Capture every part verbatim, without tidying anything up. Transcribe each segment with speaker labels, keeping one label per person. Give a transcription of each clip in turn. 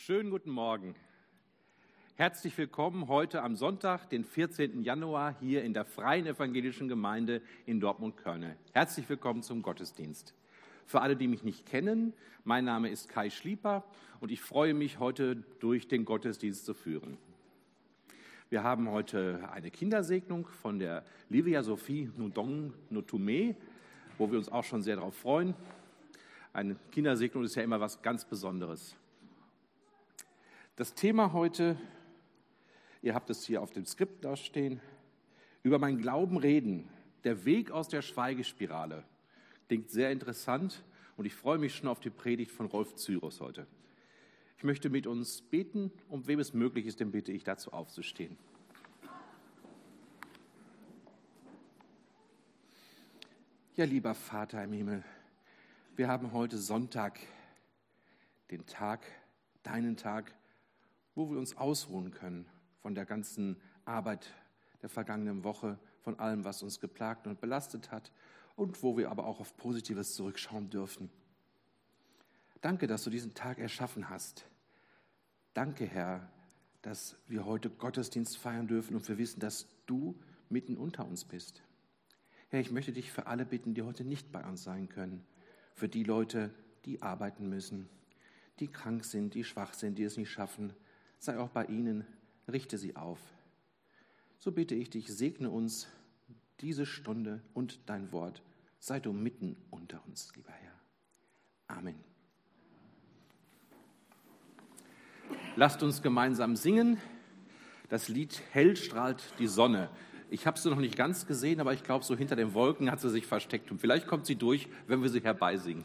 Speaker 1: Schönen guten Morgen. Herzlich willkommen heute am Sonntag, den vierzehnten Januar, hier in der Freien Evangelischen Gemeinde in Dortmund-Körne. Herzlich willkommen zum Gottesdienst. Für alle, die mich nicht kennen, mein Name ist Kai Schlieper und ich freue mich, heute durch den Gottesdienst zu führen. Wir haben heute eine Kindersegnung von der Livia Sophie Nudong Notume, wo wir uns auch schon sehr darauf freuen. Eine Kindersegnung ist ja immer was ganz Besonderes. Das Thema heute, ihr habt es hier auf dem Skript da stehen, über meinen Glauben reden, der Weg aus der Schweigespirale. Klingt sehr interessant und ich freue mich schon auf die Predigt von Rolf Zyrus heute. Ich möchte mit uns beten und wem es möglich ist, den bitte ich dazu aufzustehen. Ja, lieber Vater im Himmel, wir haben heute Sonntag, den Tag, deinen Tag, wo wir uns ausruhen können von der ganzen Arbeit der vergangenen Woche, von allem, was uns geplagt und belastet hat und wo wir aber auch auf Positives zurückschauen dürfen. Danke, dass du diesen Tag erschaffen hast. Danke, Herr, dass wir heute Gottesdienst feiern dürfen und wir wissen, dass du mitten unter uns bist. Herr, ich möchte dich für alle bitten, die heute nicht bei uns sein können, für die Leute, die arbeiten müssen, die krank sind, die schwach sind, die es nicht schaffen, sei auch bei ihnen, richte sie auf. So bitte ich dich, segne uns diese Stunde und dein Wort. Sei du mitten unter uns, lieber Herr. Amen. Lasst uns gemeinsam singen. Das Lied Hell strahlt die Sonne. Ich habe sie noch nicht ganz gesehen, aber ich glaube, so hinter den Wolken hat sie sich versteckt. Und vielleicht kommt sie durch, wenn wir sie herbeisingen.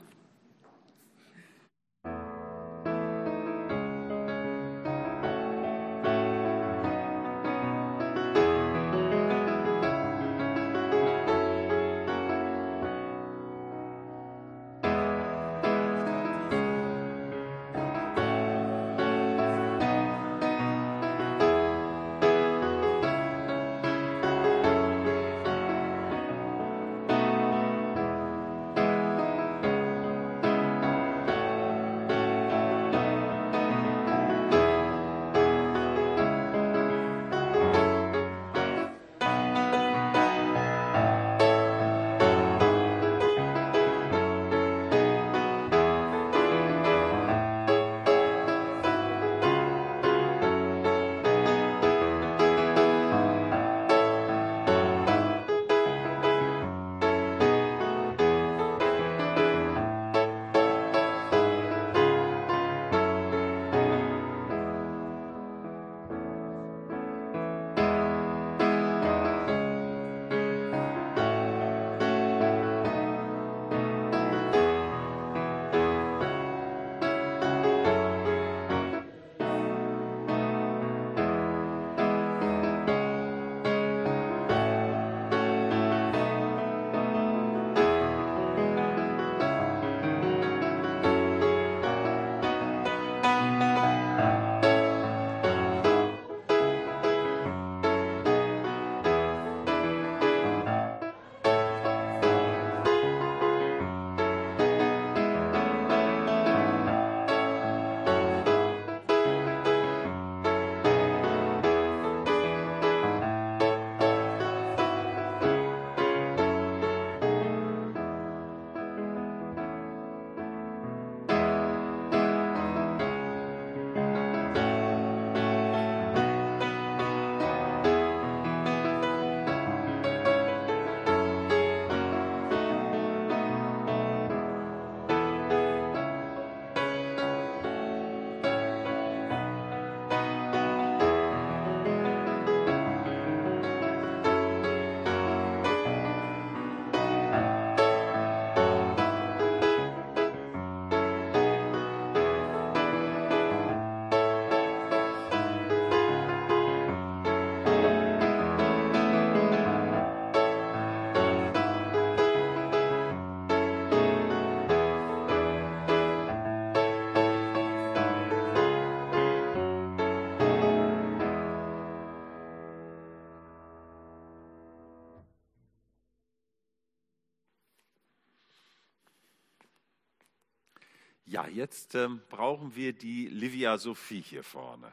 Speaker 2: Ja, jetzt ähm, brauchen wir die Livia Sophie hier vorne.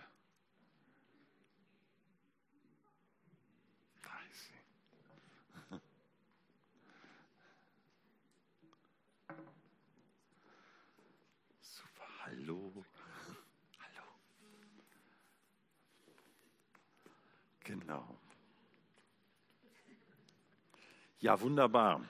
Speaker 2: Da ist sie. Super, hallo. Hallo. Genau. Ja, wunderbar.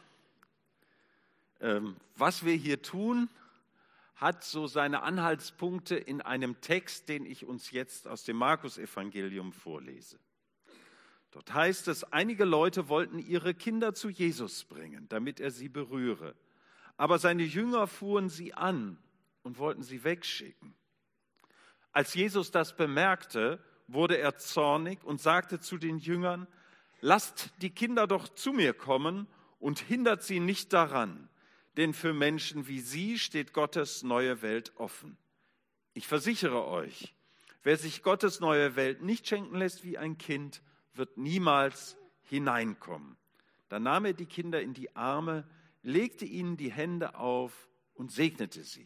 Speaker 2: Ähm, was wir hier tun, hat so seine Anhaltspunkte in einem Text, den ich uns jetzt aus dem Markus-Evangelium vorlese. Dort heißt es, einige Leute wollten ihre Kinder zu Jesus bringen, damit er sie berühre. Aber seine Jünger fuhren sie an und wollten sie wegschicken. Als Jesus das bemerkte, wurde er zornig und sagte zu den Jüngern, lasst die Kinder doch zu mir kommen und hindert sie nicht daran. Denn für Menschen wie sie steht Gottes neue Welt offen. Ich versichere euch, wer sich Gottes neue Welt nicht schenken lässt wie ein Kind, wird niemals hineinkommen. Dann nahm er die Kinder in die Arme, legte ihnen die Hände auf und segnete sie.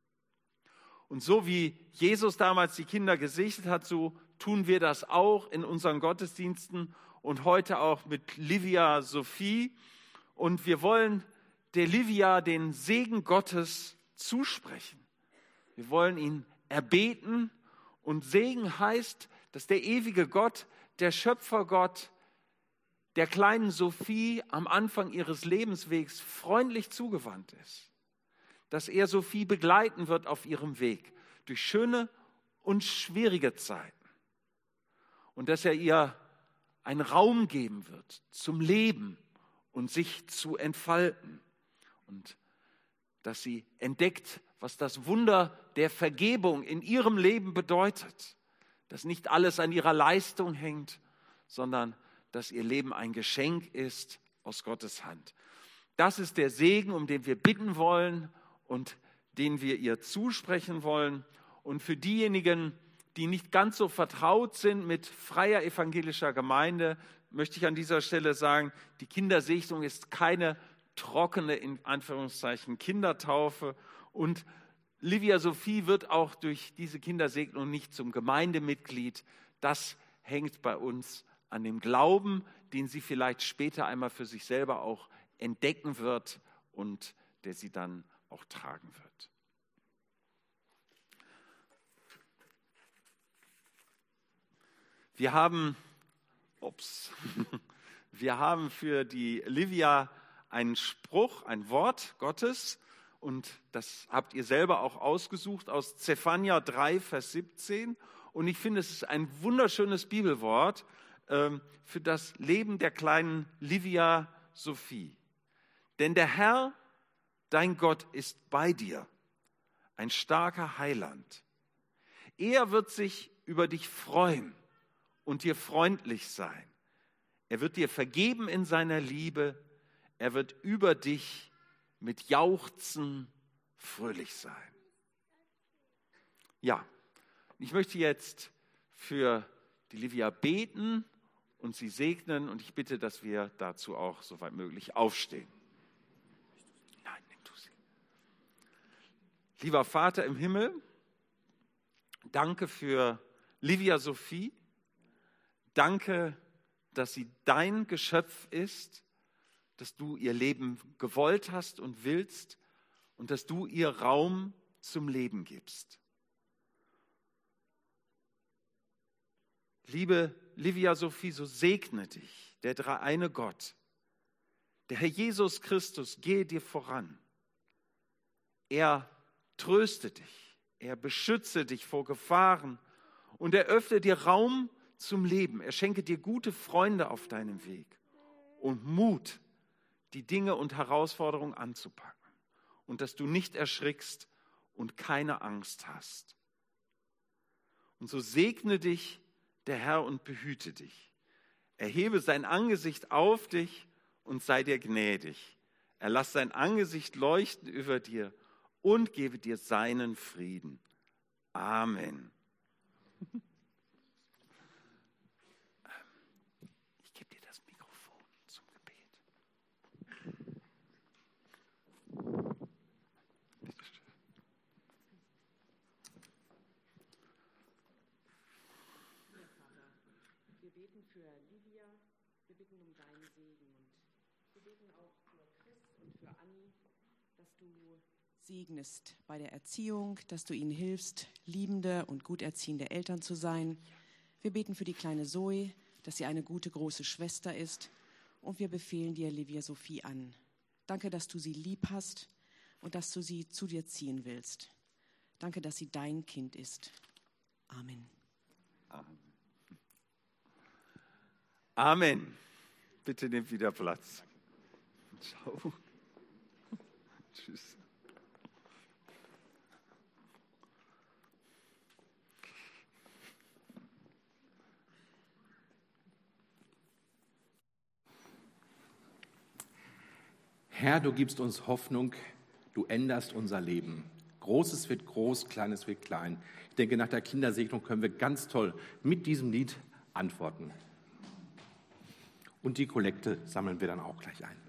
Speaker 2: Und so wie Jesus damals die Kinder gesegnet hat, so tun wir das auch in unseren Gottesdiensten und heute auch mit Livia Sophie. Und wir wollen der Livia den Segen Gottes zusprechen. Wir wollen ihn erbeten und Segen heißt, dass der ewige Gott, der Schöpfergott, der kleinen Sophie am Anfang ihres Lebenswegs freundlich zugewandt ist. Dass er Sophie begleiten wird auf ihrem Weg durch schöne und schwierige Zeiten. Und dass er ihr einen Raum geben wird zum Leben und sich zu entfalten. Und dass sie entdeckt, was das Wunder der Vergebung in ihrem Leben bedeutet. Dass nicht alles an ihrer Leistung hängt, sondern dass ihr Leben ein Geschenk ist aus Gottes Hand. Das ist der Segen, um den wir bitten wollen und den wir ihr zusprechen wollen. Und für diejenigen, die nicht ganz so vertraut sind mit freier evangelischer Gemeinde, möchte ich an dieser Stelle sagen, die Kindersegnung ist keine trockene, in Anführungszeichen, Kindertaufe. Und Livia Sophie wird auch durch diese Kindersegnung nicht zum Gemeindemitglied. Das hängt bei uns an dem Glauben, den sie vielleicht später einmal für sich selber auch entdecken wird und der sie dann auch tragen wird. Wir haben, ups, wir haben für die Livia einen Spruch, ein Wort Gottes und das habt ihr selber auch ausgesucht aus Zephania drei, Vers siebzehn und ich finde, es ist ein wunderschönes Bibelwort ähm, für das Leben der kleinen Livia Sophie. Denn der Herr, dein Gott, ist bei dir, ein starker Heiland. Er wird sich über dich freuen und dir freundlich sein. Er wird dir vergeben in seiner Liebe. Er wird über dich mit Jauchzen fröhlich sein. Ja, ich möchte jetzt für die Livia beten und sie segnen und ich bitte, dass wir dazu auch soweit möglich aufstehen. Nein, nimm du sie. Lieber Vater im Himmel, danke für Livia Sophie. Danke, dass sie dein Geschöpf ist, dass du ihr Leben gewollt hast und willst und dass du ihr Raum zum Leben gibst. Liebe Livia Sophie, so segne dich der dreieine Gott. Der Herr Jesus Christus gehe dir voran. Er tröste dich, er beschütze dich vor Gefahren und er öffne dir Raum zum Leben. Er schenke dir gute Freunde auf deinem Weg und Mut, die Dinge und Herausforderungen anzupacken und dass du nicht erschrickst und keine Angst hast. Und so segne dich der Herr und behüte dich. Erhebe sein Angesicht auf dich und sei dir gnädig. Er lasse sein Angesicht leuchten über dir und gebe dir seinen Frieden. Amen. Ich gebe dir das Mikrofon zum Gebet. Bitte schön.
Speaker 3: beten für Livia, wir bitten um deinen Segen und wir beten auch für Chris und für Anni, dass du segnest bei der Erziehung, dass du ihnen hilfst, liebende und gut erziehende Eltern zu sein. Wir beten für die kleine Zoe, dass sie eine gute große Schwester ist und wir befehlen dir Livia Sophie an. Danke, dass du sie lieb hast und dass du sie zu dir ziehen willst. Danke, dass sie dein Kind ist. Amen.
Speaker 2: Amen. Amen. Bitte nehmt wieder Platz. Ciao. Tschüss.
Speaker 1: Herr, du gibst uns Hoffnung, du änderst unser Leben. Großes wird groß, Kleines wird klein. Ich denke, nach der Kindersegnung können wir ganz toll mit diesem Lied antworten. Und die Kollekte sammeln wir dann auch gleich ein.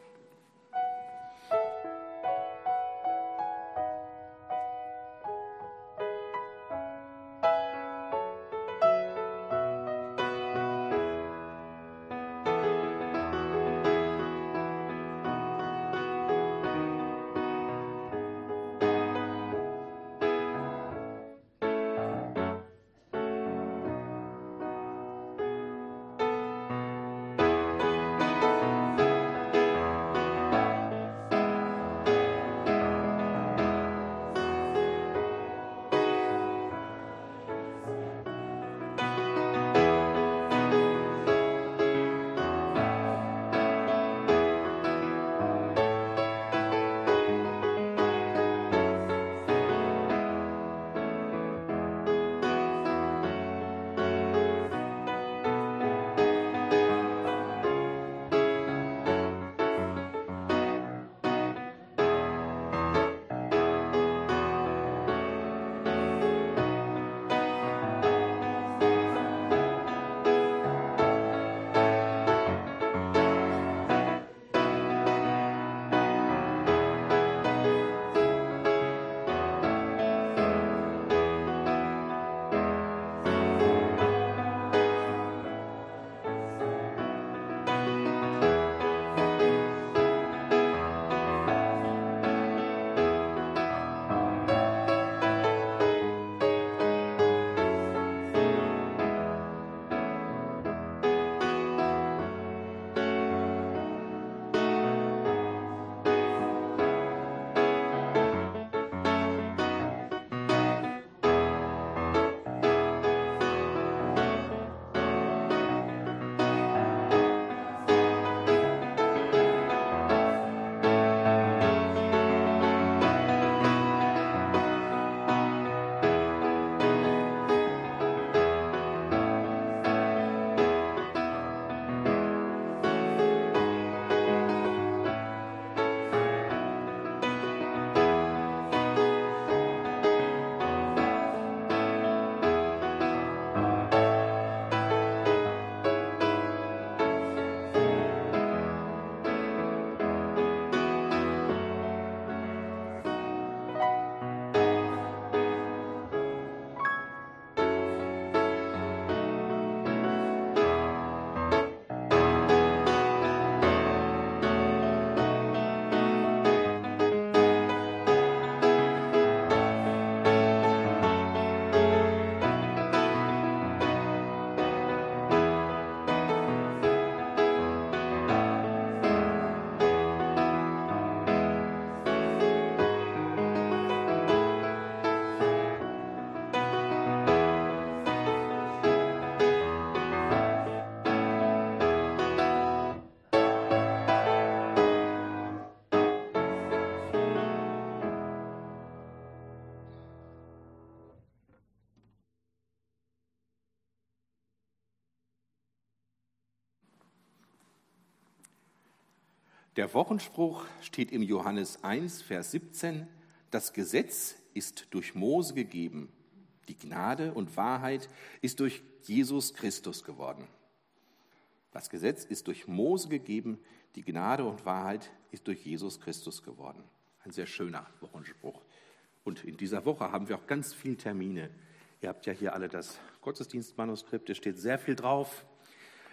Speaker 1: Der Wochenspruch steht im Johannes eins, Vers siebzehn. Das Gesetz ist durch Mose gegeben. Die Gnade und Wahrheit ist durch Jesus Christus geworden. Das Gesetz ist durch Mose gegeben. Die Gnade und Wahrheit ist durch Jesus Christus geworden. Ein sehr schöner Wochenspruch. Und in dieser Woche haben wir auch ganz viele Termine. Ihr habt ja hier alle das Gottesdienstmanuskript, es steht sehr viel drauf.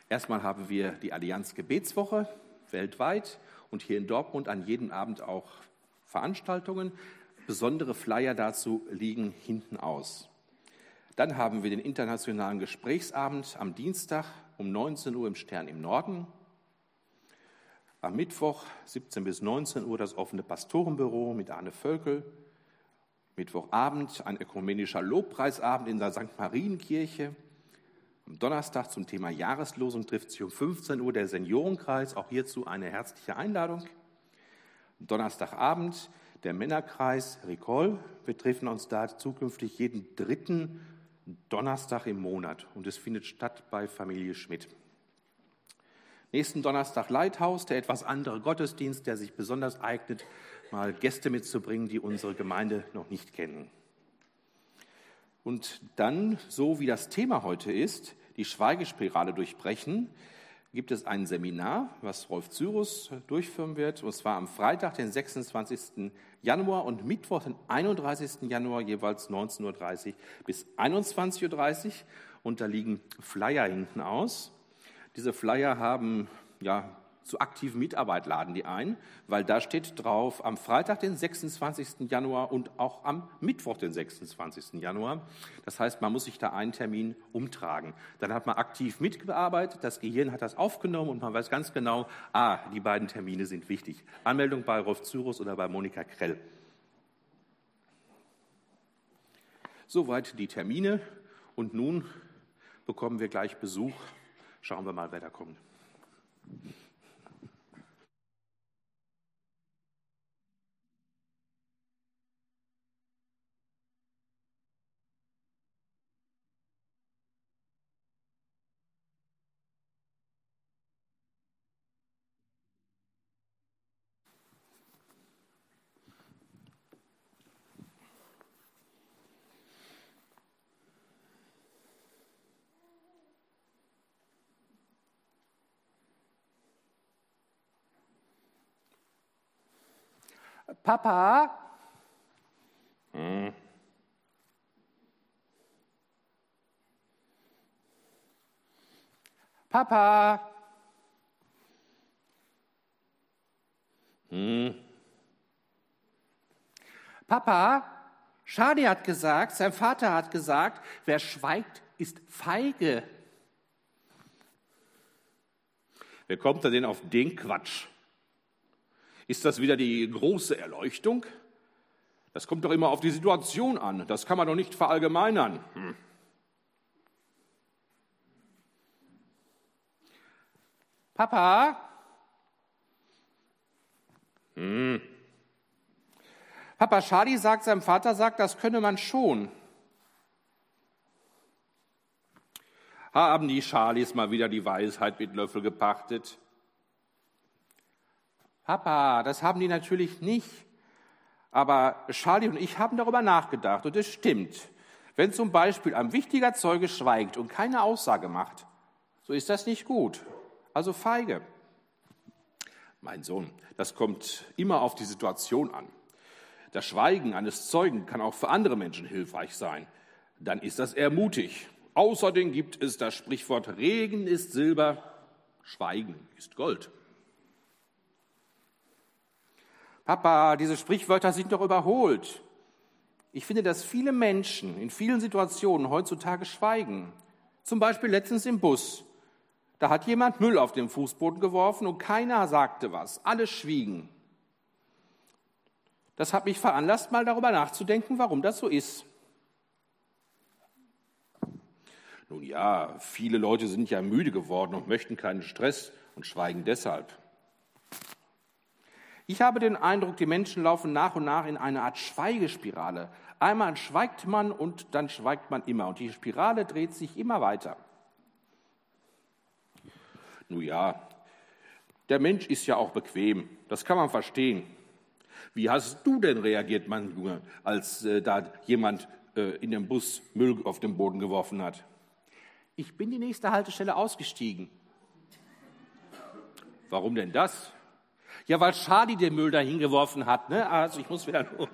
Speaker 1: Erstmal haben wir die Allianz Gebetswoche weltweit und hier in Dortmund an jedem Abend auch Veranstaltungen. Besondere Flyer dazu liegen hinten aus. Dann haben wir den internationalen Gesprächsabend am Dienstag um neunzehn Uhr im Stern im Norden. Am Mittwoch siebzehn bis neunzehn Uhr das offene Pastorenbüro mit Arne Völkel. Mittwochabend ein ökumenischer Lobpreisabend in der Sankt Marienkirche. Am Donnerstag zum Thema Jahreslosung trifft sich um fünfzehn Uhr der Seniorenkreis, auch hierzu eine herzliche Einladung. Am Donnerstagabend der Männerkreis Ricol. Wir treffen uns da zukünftig jeden dritten Donnerstag im Monat und es findet statt bei Familie Schmidt. Nächsten Donnerstag Leithaus, der etwas andere Gottesdienst, der sich besonders eignet, mal Gäste mitzubringen, die unsere Gemeinde noch nicht kennen. Und dann, so wie das Thema heute ist, die Schweigespirale durchbrechen, gibt es ein Seminar, was Rolf Cyrus durchführen wird, und zwar am Freitag, den sechsundzwanzigsten Januar und Mittwoch, den einunddreißigsten Januar, jeweils neunzehn Uhr dreißig bis einundzwanzig Uhr dreißig. Und da liegen Flyer hinten aus. Diese Flyer haben, ja, zu aktiven Mitarbeit laden die ein, weil da steht drauf, am Freitag, den sechsundzwanzigsten Januar und auch am Mittwoch, den sechsundzwanzigsten Januar. Das heißt, man muss sich da einen Termin umtragen. Dann hat man aktiv mitgearbeitet, das Gehirn hat das aufgenommen und man weiß ganz genau, ah, die beiden Termine sind wichtig. Anmeldung bei Rolf Cyrus oder bei Monika Krell. Soweit die Termine und nun bekommen wir gleich Besuch. Schauen wir mal, wer da kommt. Papa? Hm. Papa? Hm. Papa? Shadi hat gesagt, sein Vater hat gesagt, wer schweigt, ist feige. Wer kommt da denn auf den Quatsch? Ist das wieder die große Erleuchtung? Das kommt doch immer auf die Situation an. Das kann man doch nicht verallgemeinern. Hm. Papa? Hm. Papa, Shadi sagt, seinem Vater sagt, das könne man schon. Haben die Shadis mal wieder die Weisheit mit Löffel gepachtet? Papa, das haben die natürlich nicht. Aber Shadi und ich haben darüber nachgedacht und es stimmt. Wenn zum Beispiel ein wichtiger Zeuge schweigt und keine Aussage macht, so ist das nicht gut. Also feige. Mein Sohn, das kommt immer auf die Situation an. Das Schweigen eines Zeugen kann auch für andere Menschen hilfreich sein. Dann ist das eher mutig. Außerdem gibt es das Sprichwort, Regen ist Silber, Schweigen ist Gold. Papa, diese Sprichwörter sind doch überholt. Ich finde, dass viele Menschen in vielen Situationen heutzutage schweigen. Zum Beispiel letztens im Bus. Da hat jemand Müll auf den Fußboden geworfen und keiner sagte was. Alle schwiegen. Das hat mich veranlasst, mal darüber nachzudenken, warum das so ist. Nun ja, viele Leute sind ja müde geworden und möchten keinen Stress und schweigen deshalb. Ich habe den Eindruck, die Menschen laufen nach und nach in eine Art Schweigespirale. Einmal schweigt man und dann schweigt man immer. Und die Spirale dreht sich immer weiter. Nun ja, der Mensch ist ja auch bequem. Das kann man verstehen. Wie hast du denn reagiert, mein Junge, als äh, da jemand äh, in dem Bus Müll auf den Boden geworfen hat? Ich bin die nächste Haltestelle ausgestiegen. Warum denn das? Ja, weil Shadi den Müll da hingeworfen hat, ne? Also ich muss wieder los.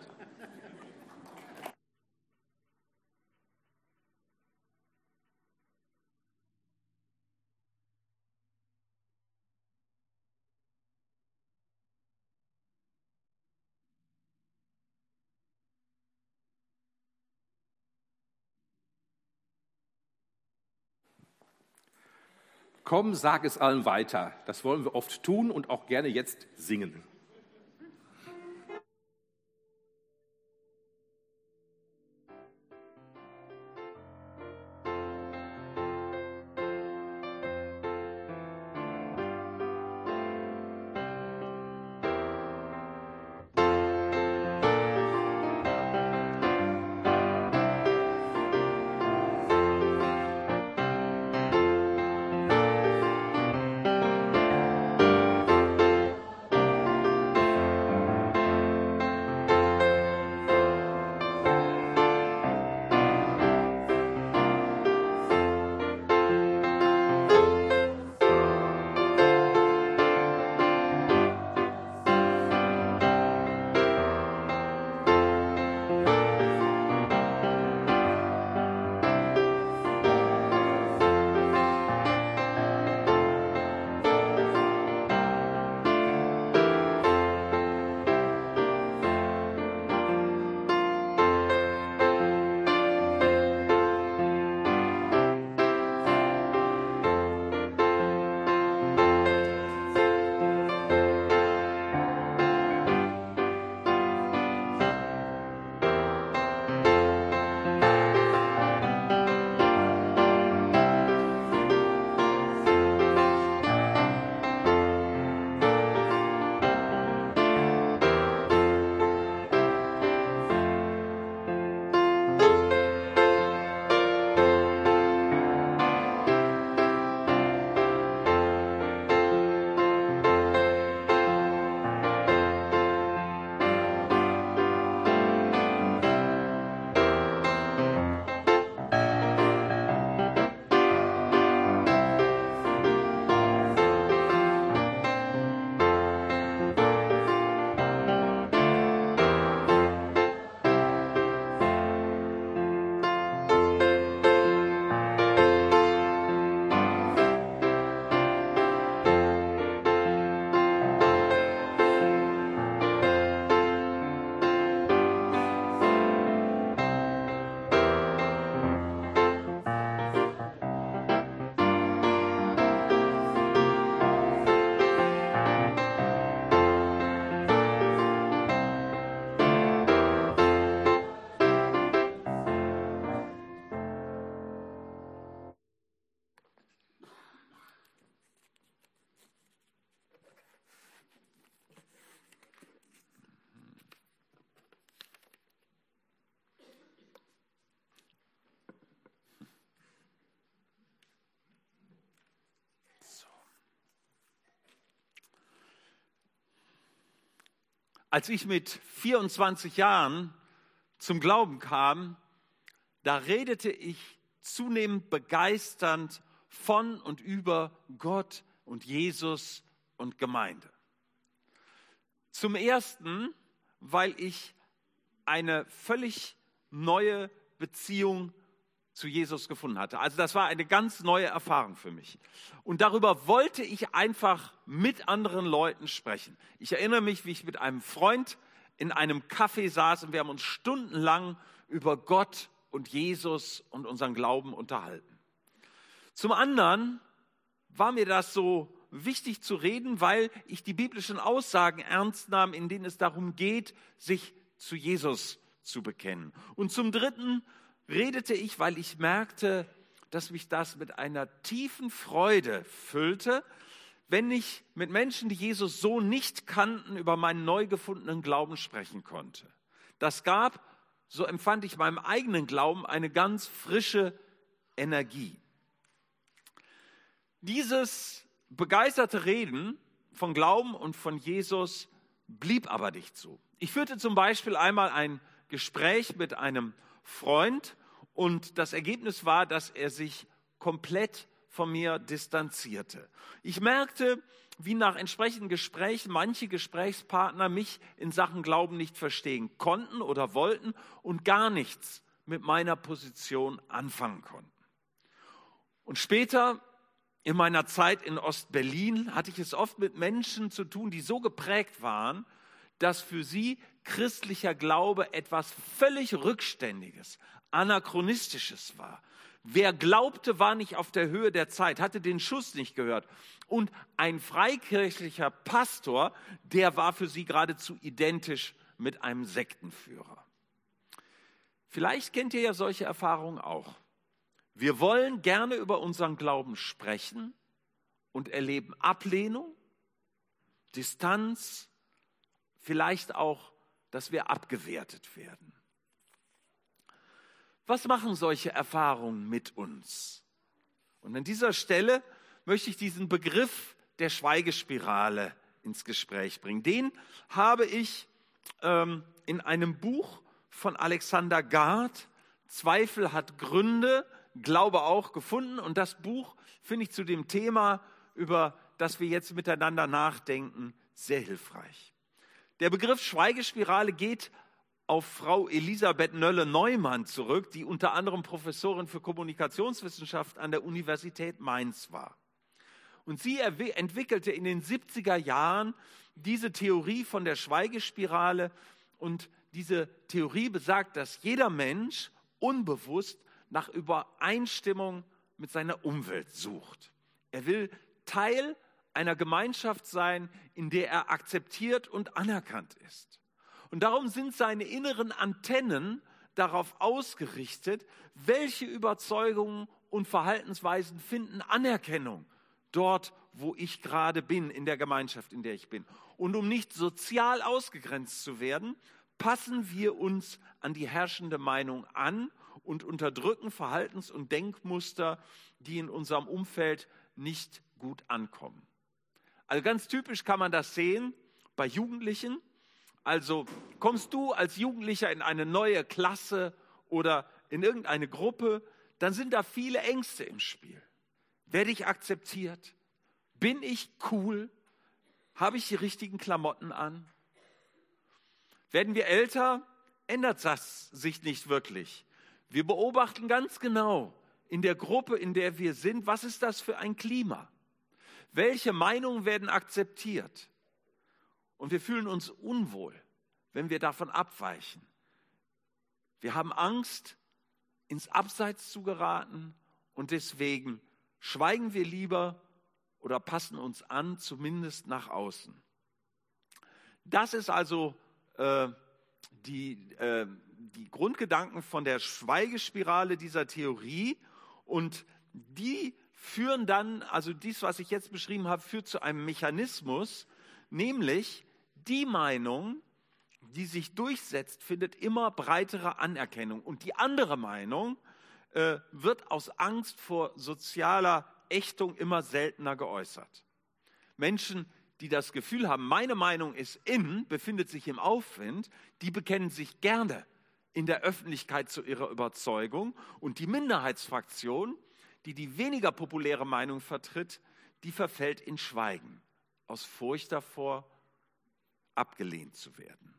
Speaker 1: Komm, sag es allen weiter. Das wollen wir oft tun und auch gerne jetzt singen.
Speaker 2: Als ich mit vierundzwanzig Jahren zum Glauben kam, da redete ich zunehmend begeisternd von und über Gott und Jesus und Gemeinde. Zum Ersten, weil ich eine völlig neue Beziehung zu Jesus gefunden hatte. Also das war eine ganz neue Erfahrung für mich. Und darüber wollte ich einfach mit anderen Leuten sprechen. Ich erinnere mich, wie ich mit einem Freund in einem Café saß und wir haben uns stundenlang über Gott und Jesus und unseren Glauben unterhalten. Zum anderen war mir das so wichtig zu reden, weil ich die biblischen Aussagen ernst nahm, in denen es darum geht, sich zu Jesus zu bekennen. Und zum Dritten redete ich, weil ich merkte, dass mich das mit einer tiefen Freude füllte, wenn ich mit Menschen, die Jesus so nicht kannten, über meinen neu gefundenen Glauben sprechen konnte. Das gab, so empfand ich meinem eigenen Glauben, eine ganz frische Energie. Dieses begeisterte Reden von Glauben und von Jesus blieb aber nicht so. Ich führte zum Beispiel einmal ein Gespräch mit einem Freund und das Ergebnis war, dass er sich komplett von mir distanzierte. Ich merkte, wie nach entsprechenden Gesprächen manche Gesprächspartner mich in Sachen Glauben nicht verstehen konnten oder wollten und gar nichts mit meiner Position anfangen konnten. Und später, in meiner Zeit in Ostberlin, hatte ich es oft mit Menschen zu tun, die so geprägt waren, dass für sie christlicher Glaube etwas völlig Rückständiges, Anachronistisches war. Wer glaubte, war nicht auf der Höhe der Zeit, hatte den Schuss nicht gehört. Und ein freikirchlicher Pastor, der war für sie geradezu identisch mit einem Sektenführer. Vielleicht kennt ihr ja solche Erfahrungen auch. Wir wollen gerne über unseren Glauben sprechen und erleben Ablehnung, Distanz, vielleicht auch, dass wir abgewertet werden. Was machen solche Erfahrungen mit uns? Und an dieser Stelle möchte ich diesen Begriff der Schweigespirale ins Gespräch bringen. Den habe ich ähm, in einem Buch von Alexander Gard, Zweifel hat Gründe, Glaube auch, gefunden. Und das Buch finde ich zu dem Thema, über das wir jetzt miteinander nachdenken, sehr hilfreich. Der Begriff Schweigespirale geht auf Frau Elisabeth Nölle-Neumann zurück, die unter anderem Professorin für Kommunikationswissenschaft an der Universität Mainz war. Und sie entwickelte in den siebziger Jahren diese Theorie von der Schweigespirale. Und diese Theorie besagt, dass jeder Mensch unbewusst nach Übereinstimmung mit seiner Umwelt sucht. Er will Teil einer Gemeinschaft sein, in der er akzeptiert und anerkannt ist. Und darum sind seine inneren Antennen darauf ausgerichtet, welche Überzeugungen und Verhaltensweisen finden Anerkennung dort, wo ich gerade bin, in der Gemeinschaft, in der ich bin. Und um nicht sozial ausgegrenzt zu werden, passen wir uns an die herrschende Meinung an und unterdrücken Verhaltens- und Denkmuster, die in unserem Umfeld nicht gut ankommen. Also ganz typisch kann man das sehen bei Jugendlichen. Also kommst du als Jugendlicher in eine neue Klasse oder in irgendeine Gruppe, dann sind da viele Ängste im Spiel. Werde ich akzeptiert? Bin ich cool? Habe ich die richtigen Klamotten an? Werden wir älter, ändert das sich nicht wirklich. Wir beobachten ganz genau in der Gruppe, in der wir sind, was ist das für ein Klima? Welche Meinungen werden akzeptiert? Und wir fühlen uns unwohl, wenn wir davon abweichen. Wir haben Angst, ins Abseits zu geraten und deswegen schweigen wir lieber oder passen uns an, zumindest nach außen. Das ist also äh, die, äh, die Grundgedanken von der Schweigespirale dieser Theorie und die führen dann, also dies, was ich jetzt beschrieben habe, führt zu einem Mechanismus, nämlich die Meinung, die sich durchsetzt, findet immer breitere Anerkennung. Und die andere Meinung äh, wird aus Angst vor sozialer Ächtung immer seltener geäußert. Menschen, die das Gefühl haben, meine Meinung ist in, befindet sich im Aufwind, die bekennen sich gerne in der Öffentlichkeit zu ihrer Überzeugung. Und die Minderheitsfraktion, die die weniger populäre Meinung vertritt, die verfällt in Schweigen, aus Furcht davor, abgelehnt zu werden.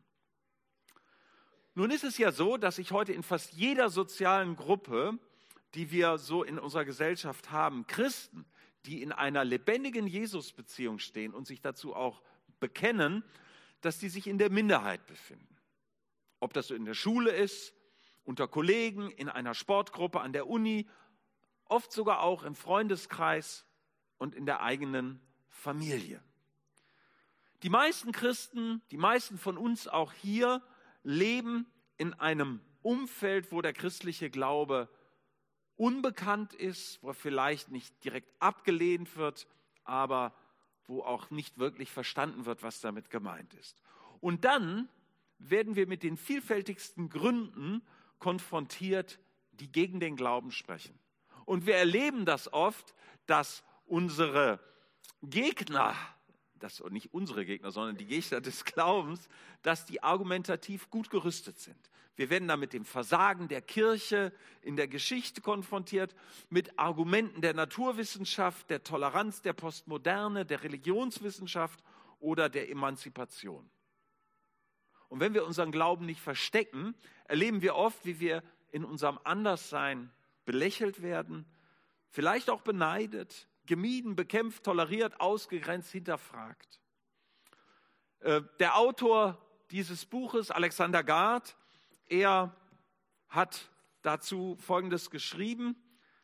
Speaker 2: Nun ist es ja so, dass sich heute in fast jeder sozialen Gruppe, die wir so in unserer Gesellschaft haben, Christen, die in einer lebendigen Jesus-Beziehung stehen und sich dazu auch bekennen, dass die sich in der Minderheit befinden. Ob das so in der Schule ist, unter Kollegen, in einer Sportgruppe, an der Uni, oft sogar auch im Freundeskreis und in der eigenen Familie. Die meisten Christen, die meisten von uns auch hier, leben in einem Umfeld, wo der christliche Glaube unbekannt ist, wo er vielleicht nicht direkt abgelehnt wird, aber wo auch nicht wirklich verstanden wird, was damit gemeint ist. Und dann werden wir mit den vielfältigsten Gründen konfrontiert, die gegen den Glauben sprechen. Und wir erleben das oft, dass unsere Gegner, das nicht unsere Gegner, sondern die Gegner des Glaubens, dass die argumentativ gut gerüstet sind. Wir werden da mit dem Versagen der Kirche in der Geschichte konfrontiert, mit Argumenten der Naturwissenschaft, der Toleranz, der Postmoderne, der Religionswissenschaft oder der Emanzipation. Und wenn wir unseren Glauben nicht verstecken, erleben wir oft, wie wir in unserem Anderssein belächelt werden, vielleicht auch beneidet, gemieden, bekämpft, toleriert, ausgegrenzt, hinterfragt. Der Autor dieses Buches, Alexander Gard, er hat dazu Folgendes geschrieben: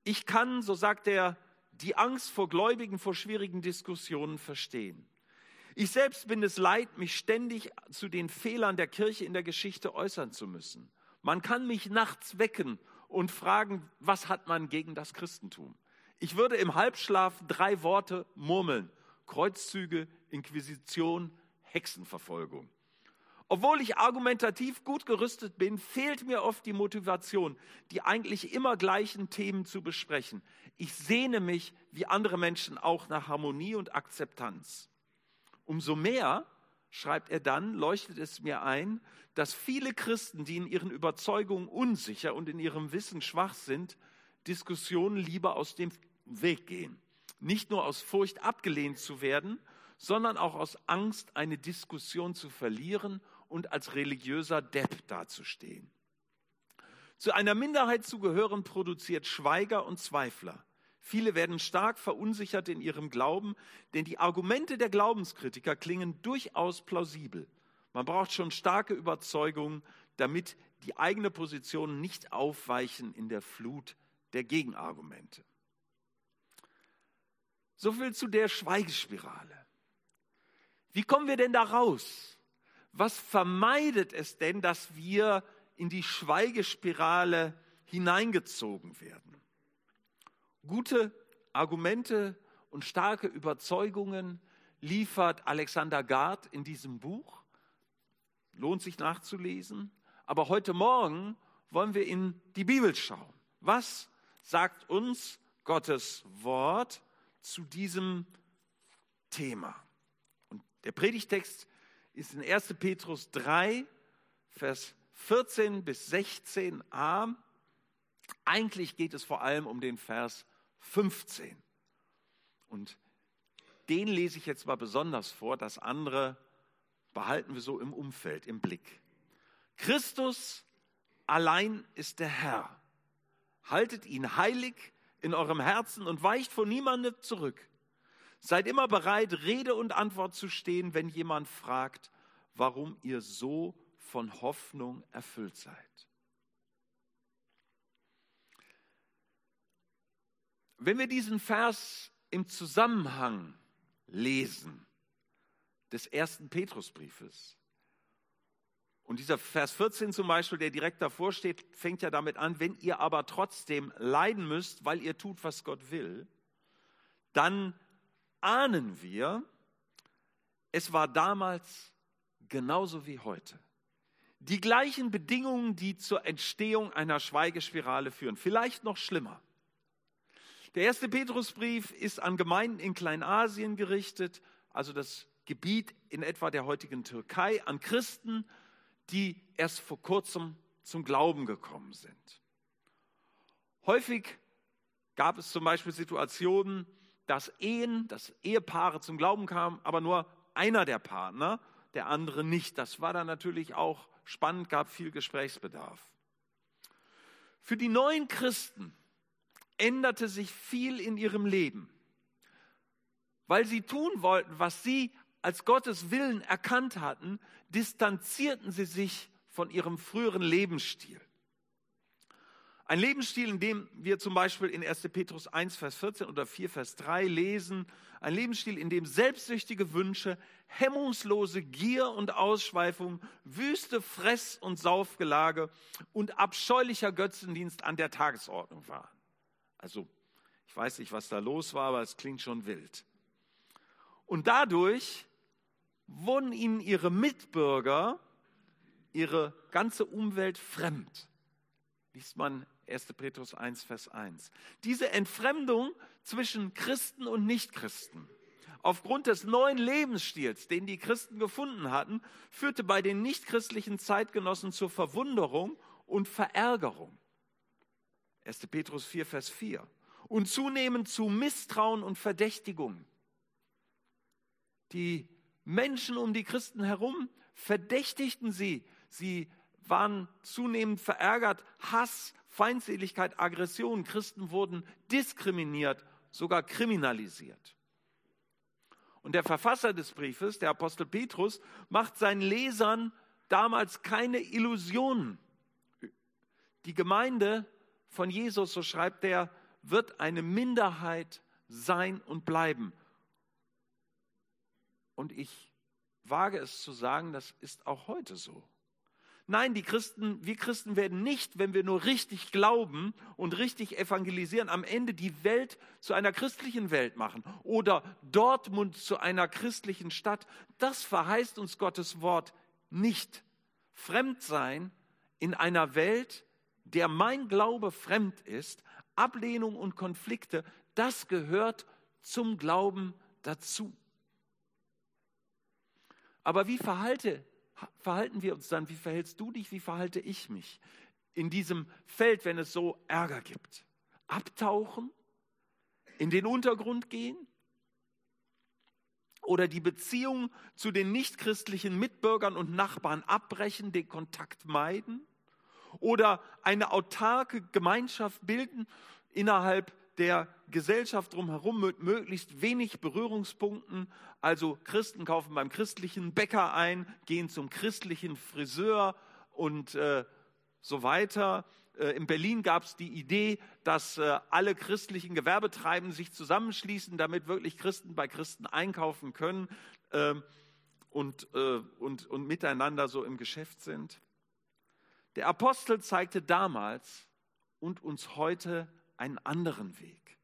Speaker 2: Ich kann, so sagt er, die Angst vor Gläubigen, vor schwierigen Diskussionen verstehen. Ich selbst bin es leid, mich ständig zu den Fehlern der Kirche in der Geschichte äußern zu müssen. Man kann mich nachts wecken und fragen, was hat man gegen das Christentum? Ich würde im Halbschlaf drei Worte murmeln: Kreuzzüge, Inquisition, Hexenverfolgung. Obwohl ich argumentativ gut gerüstet bin, fehlt mir oft die Motivation, die eigentlich immer gleichen Themen zu besprechen. Ich sehne mich, wie andere Menschen auch, nach Harmonie und Akzeptanz. Umso mehr, schreibt er dann, leuchtet es mir ein, dass viele Christen, die in ihren Überzeugungen unsicher und in ihrem Wissen schwach sind, Diskussionen lieber aus dem Weg gehen. Nicht nur aus Furcht, abgelehnt zu werden, sondern auch aus Angst, eine Diskussion zu verlieren und als religiöser Depp dazustehen. Zu einer Minderheit zu gehören produziert Schweiger und Zweifler. Viele werden stark verunsichert in ihrem Glauben, denn die Argumente der Glaubenskritiker klingen durchaus plausibel. Man braucht schon starke Überzeugungen, damit die eigene Position nicht aufweichen in der Flut der Gegenargumente. So viel zu der Schweigespirale. Wie kommen wir denn da raus? Was vermeidet es denn, dass wir in die Schweigespirale hineingezogen werden? Gute Argumente und starke Überzeugungen liefert Alexander Gard in diesem Buch. Lohnt sich nachzulesen. Aber heute Morgen wollen wir in die Bibel schauen. Was sagt uns Gottes Wort zu diesem Thema? Und der Predigtext ist in erster Petrus drei, Vers vierzehn bis sechzehn a. Eigentlich geht es vor allem um den Vers fünfzehn. Und den lese ich jetzt mal besonders vor, das andere behalten wir so im Umfeld, im Blick. Christus allein ist der Herr. Haltet ihn heilig in eurem Herzen und weicht vor niemandem zurück. Seid immer bereit, Rede und Antwort zu stehen, wenn jemand fragt, warum ihr so von Hoffnung erfüllt seid. Wenn wir diesen Vers im Zusammenhang lesen des ersten Petrusbriefes, und dieser Vers vierzehn zum Beispiel, der direkt davor steht, fängt ja damit an, wenn ihr aber trotzdem leiden müsst, weil ihr tut, was Gott will, dann ahnen wir, es war damals genauso wie heute. Die gleichen Bedingungen, die zur Entstehung einer Schweigespirale führen, vielleicht noch schlimmer. Der erste Petrusbrief ist an Gemeinden in Kleinasien gerichtet, also das Gebiet in etwa der heutigen Türkei, an Christen, die erst vor kurzem zum Glauben gekommen sind. Häufig gab es zum Beispiel Situationen, dass Ehen, dass Ehepaare zum Glauben kamen, aber nur einer der Partner, der andere nicht. Das war dann natürlich auch spannend, gab viel Gesprächsbedarf. Für die neuen Christen änderte sich viel in ihrem Leben, weil sie tun wollten, was sie als Gottes Willen erkannt hatten, distanzierten sie sich von ihrem früheren Lebensstil. Ein Lebensstil, in dem wir zum Beispiel in erster Petrus eins, Vers vierzehn oder vier, Vers drei lesen, ein Lebensstil, in dem selbstsüchtige Wünsche, hemmungslose Gier und Ausschweifung, wüste Fress- und Saufgelage und abscheulicher Götzendienst an der Tagesordnung waren. Also, ich weiß nicht, was da los war, aber es klingt schon wild. Und dadurch wurden ihnen ihre Mitbürger, ihre ganze Umwelt fremd. Liest man erster Petrus eins, Vers eins. Diese Entfremdung zwischen Christen und Nichtchristen, aufgrund des neuen Lebensstils, den die Christen gefunden hatten, führte bei den nichtchristlichen Zeitgenossen zur Verwunderung und Verärgerung. erster Petrus vier, Vers vier. Und zunehmend zu Misstrauen und Verdächtigung. Die Menschen um die Christen herum verdächtigten sie. Sie waren zunehmend verärgert. Hass, Feindseligkeit, Aggression. Christen wurden diskriminiert, sogar kriminalisiert. Und der Verfasser des Briefes, der Apostel Petrus, macht seinen Lesern damals keine Illusionen. Die Gemeinde von Jesus, so schreibt er, wird eine Minderheit sein und bleiben. Und ich wage es zu sagen, das ist auch heute so. Nein, die Christen, wir Christen werden nicht, wenn wir nur richtig glauben und richtig evangelisieren, am Ende die Welt zu einer christlichen Welt machen oder Dortmund zu einer christlichen Stadt. Das verheißt uns Gottes Wort nicht. Fremd sein in einer Welt, der mein Glaube fremd ist, Ablehnung und Konflikte, das gehört zum Glauben dazu. Aber wie verhalte, verhalten wir uns dann? Wie verhältst du dich? Wie verhalte ich mich in diesem Feld, wenn es so Ärger gibt? Abtauchen? In den Untergrund gehen? Oder die Beziehung zu den nichtchristlichen Mitbürgern und Nachbarn abbrechen, den Kontakt meiden? Oder eine autarke Gemeinschaft bilden innerhalb der Gesellschaft drumherum mit möglichst wenig Berührungspunkten. Also Christen kaufen beim christlichen Bäcker ein, gehen zum christlichen Friseur und äh, so weiter. Äh, in Berlin gab es die Idee, dass äh, alle christlichen Gewerbetreibenden sich zusammenschließen, damit wirklich Christen bei Christen einkaufen können äh, und, äh, und, und miteinander so im Geschäft sind. Der Apostel zeigte damals und uns heute einen anderen Weg.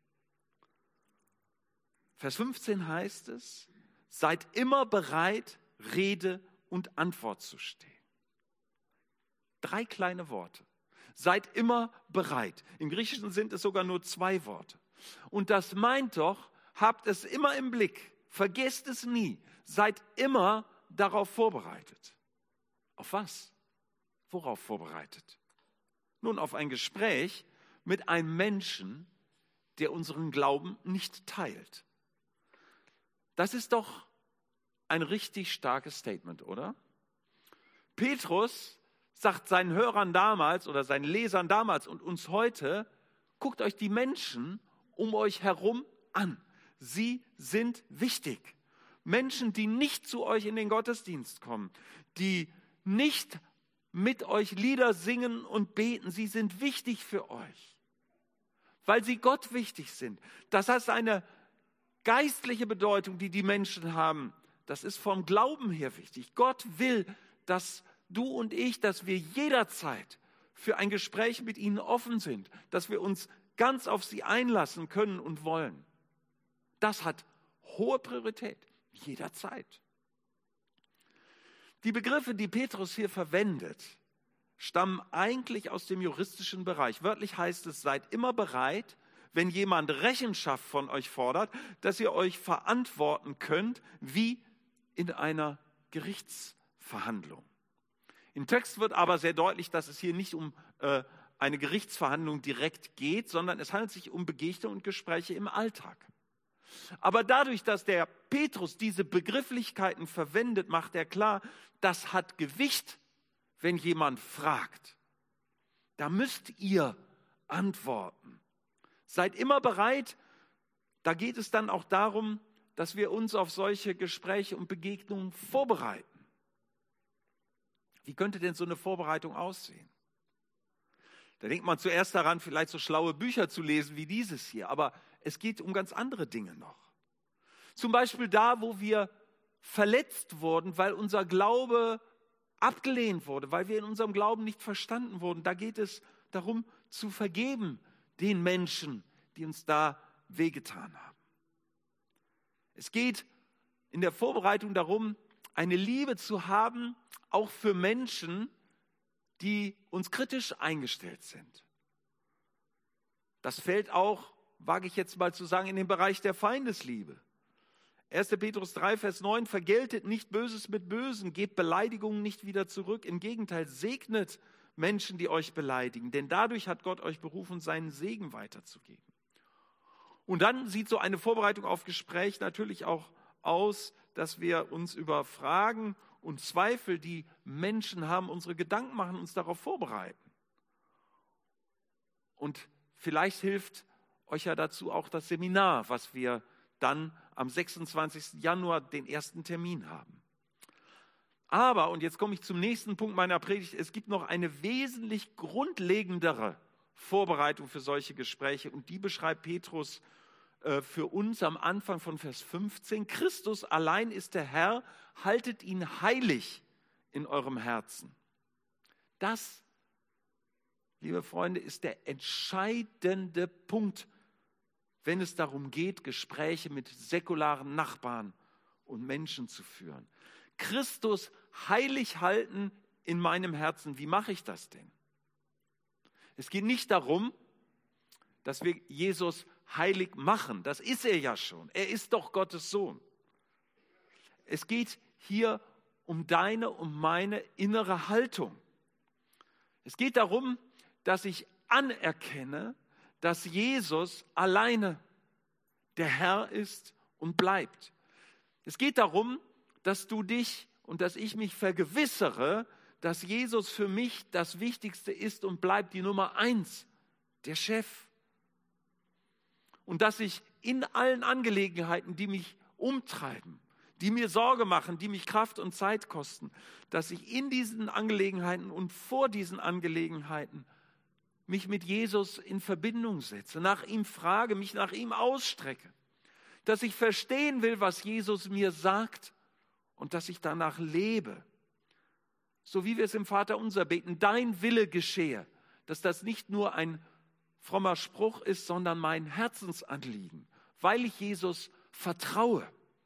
Speaker 2: Vers fünfzehn heißt es, seid immer bereit, Rede und Antwort zu stehen. Drei kleine Worte. Seid immer bereit. Im Griechischen sind es sogar nur zwei Worte. Und das meint doch, habt es immer im Blick, vergesst es nie, seid immer darauf vorbereitet. Auf was? Worauf vorbereitet? Nun, auf ein Gespräch mit einem Menschen, der unseren Glauben nicht teilt. Das ist doch ein richtig starkes Statement, oder? Petrus sagt seinen Hörern damals oder seinen Lesern damals und uns heute, guckt euch die Menschen um euch herum an. Sie sind wichtig. Menschen, die nicht zu euch in den Gottesdienst kommen, die nicht mit euch Lieder singen und beten, sie sind wichtig für euch, weil sie Gott wichtig sind. Das heißt, eine geistliche Bedeutung, die die Menschen haben, das ist vom Glauben her wichtig. Gott will, dass du und ich, dass wir jederzeit für ein Gespräch mit ihnen offen sind, dass wir uns ganz auf sie einlassen können und wollen. Das hat hohe Priorität, jederzeit. Die Begriffe, die Petrus hier verwendet, stammen eigentlich aus dem juristischen Bereich. Wörtlich heißt es, seid immer bereit, wenn jemand Rechenschaft von euch fordert, dass ihr euch verantworten könnt, wie in einer Gerichtsverhandlung. Im Text wird aber sehr deutlich, dass es hier nicht um äh, eine Gerichtsverhandlung direkt geht, sondern es handelt sich um Begegnungen und Gespräche im Alltag. Aber dadurch, dass der Petrus diese Begrifflichkeiten verwendet, macht er klar, das hat Gewicht, wenn jemand fragt. Da müsst ihr antworten. Seid immer bereit. Da geht es dann auch darum, dass wir uns auf solche Gespräche und Begegnungen vorbereiten. Wie könnte denn so eine Vorbereitung aussehen? Da denkt man zuerst daran, vielleicht so schlaue Bücher zu lesen wie dieses hier. Aber es geht um ganz andere Dinge noch. Zum Beispiel da, wo wir verletzt wurden, weil unser Glaube abgelehnt wurde, weil wir in unserem Glauben nicht verstanden wurden. Da geht es darum, zu vergeben den Menschen, die uns da wehgetan haben. Es geht in der Vorbereitung darum, eine Liebe zu haben, auch für Menschen, die uns kritisch eingestellt sind. Das fällt auch, wage ich jetzt mal zu sagen, in den Bereich der Feindesliebe. erster Petrus drei, Vers neun, vergeltet nicht Böses mit Bösen, gebt Beleidigungen nicht wieder zurück. Im Gegenteil, segnet Menschen, die euch beleidigen, denn dadurch hat Gott euch berufen, seinen Segen weiterzugeben. Und dann sieht so eine Vorbereitung auf Gespräch natürlich auch aus, dass wir uns über Fragen und Zweifel, die Menschen haben, unsere Gedanken machen, uns darauf vorbereiten. Und vielleicht hilft euch ja dazu auch das Seminar, was wir dann am sechsundzwanzigsten Januar den ersten Termin haben. Aber, und jetzt komme ich zum nächsten Punkt meiner Predigt, es gibt noch eine wesentlich grundlegendere Vorbereitung für solche Gespräche. Und die beschreibt Petrus äh, für uns am Anfang von Vers fünfzehn. Christus allein ist der Herr, haltet ihn heilig in eurem Herzen. Das, liebe Freunde, ist der entscheidende Punkt, wenn es darum geht, Gespräche mit säkularen Nachbarn und Menschen zu führen. Christus heilig halten in meinem Herzen. Wie mache ich das denn? Es geht nicht darum, dass wir Jesus heilig machen. Das ist er ja schon. Er ist doch Gottes Sohn. Es geht hier um deine, um meine innere Haltung. Es geht darum, dass ich anerkenne, dass Jesus alleine der Herr ist und bleibt. Es geht darum, dass du dich und dass ich mich vergewissere, dass Jesus für mich das Wichtigste ist und bleibt, die Nummer eins, der Chef. Und dass ich in allen Angelegenheiten, die mich umtreiben, die mir Sorge machen, die mich Kraft und Zeit kosten, dass ich in diesen Angelegenheiten und vor diesen Angelegenheiten mich mit Jesus in Verbindung setze, nach ihm frage, mich nach ihm ausstrecke, dass ich verstehen will, was Jesus mir sagt und dass ich danach lebe. So wie wir es im Vaterunser beten, dein Wille geschehe, dass das nicht nur ein frommer Spruch ist, sondern mein Herzensanliegen, weil ich Jesus vertraue.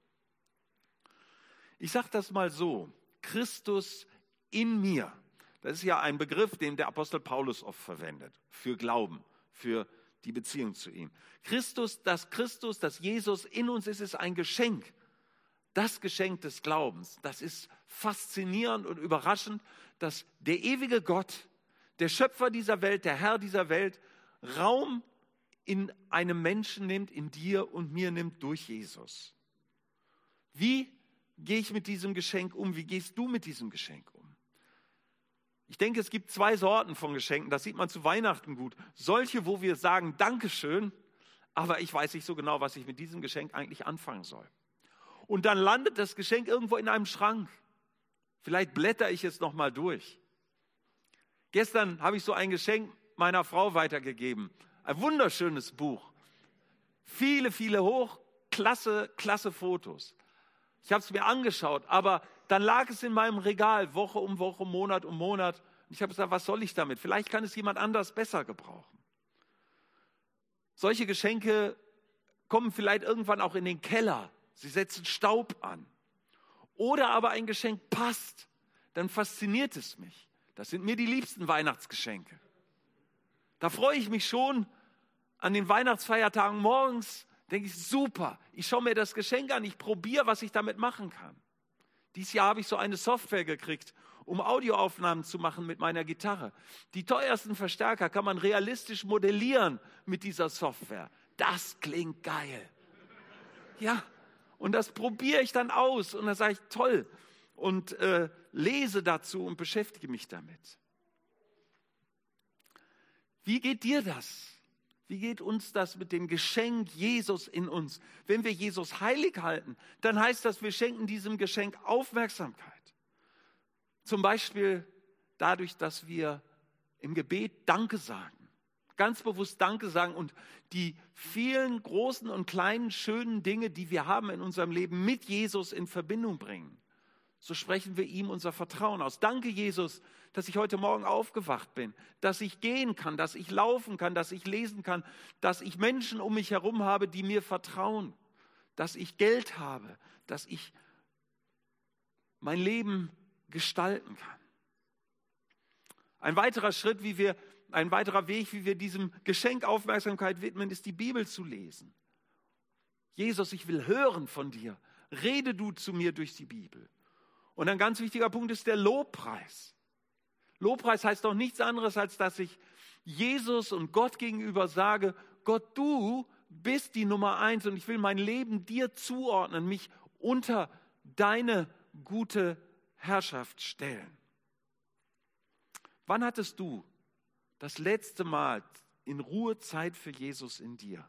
Speaker 2: Ich sage das mal so, Christus in mir, das ist ja ein Begriff, den der Apostel Paulus oft verwendet, für Glauben, für die Beziehung zu ihm. Christus, dass Christus, dass Jesus in uns ist, ist ein Geschenk. Das Geschenk des Glaubens, das ist faszinierend und überraschend, dass der ewige Gott, der Schöpfer dieser Welt, der Herr dieser Welt, Raum in einem Menschen nimmt, in dir und mir nimmt durch Jesus. Wie gehe ich mit diesem Geschenk um? Wie gehst du mit diesem Geschenk um? Ich denke, es gibt zwei Sorten von Geschenken, das sieht man zu Weihnachten gut. Solche, wo wir sagen, Dankeschön, aber ich weiß nicht so genau, was ich mit diesem Geschenk eigentlich anfangen soll. Und dann landet das Geschenk irgendwo in einem Schrank. Vielleicht blätter ich es nochmal durch. Gestern habe ich so ein Geschenk meiner Frau weitergegeben. Ein wunderschönes Buch. Viele, viele hochklasse, klasse Fotos. Ich habe es mir angeschaut, aber dann lag es in meinem Regal, Woche um Woche, Monat um Monat. Und ich habe gesagt, was soll ich damit? Vielleicht kann es jemand anders besser gebrauchen. Solche Geschenke kommen vielleicht irgendwann auch in den Keller. Sie setzen Staub an. Oder aber ein Geschenk passt, dann fasziniert es mich. Das sind mir die liebsten Weihnachtsgeschenke. Da freue ich mich schon an den Weihnachtsfeiertagen morgens, denke ich, super, ich schaue mir das Geschenk an, ich probiere, was ich damit machen kann. Dieses Jahr habe ich so eine Software gekriegt, um Audioaufnahmen zu machen mit meiner Gitarre. Die teuersten Verstärker kann man realistisch modellieren mit dieser Software. Das klingt geil. Ja, und das probiere ich dann aus und dann sage ich, toll, und äh, lese dazu und beschäftige mich damit. Wie geht dir das? Wie geht uns das mit dem Geschenk Jesus in uns? Wenn wir Jesus heilig halten, dann heißt das, wir schenken diesem Geschenk Aufmerksamkeit. Zum Beispiel dadurch, dass wir im Gebet Danke sagen. Ganz bewusst Danke sagen und die vielen großen und kleinen schönen Dinge, die wir haben in unserem Leben, mit Jesus in Verbindung bringen. So sprechen wir ihm unser Vertrauen aus. Danke, Jesus, dass ich heute Morgen aufgewacht bin, dass ich gehen kann, dass ich laufen kann, dass ich lesen kann, dass ich Menschen um mich herum habe, die mir vertrauen, dass ich Geld habe, dass ich mein Leben gestalten kann. Ein weiterer Schritt, wie wir, ein weiterer Weg, wie wir diesem Geschenk Aufmerksamkeit widmen, ist die Bibel zu lesen. Jesus, ich will hören von dir. Rede du zu mir durch die Bibel. Und ein ganz wichtiger Punkt ist der Lobpreis. Lobpreis heißt doch nichts anderes, als dass ich Jesus und Gott gegenüber sage, Gott, du bist die Nummer eins und ich will mein Leben dir zuordnen, mich unter deine gute Herrschaft stellen. Wann hattest du das letzte Mal in Ruhe Zeit für Jesus in dir?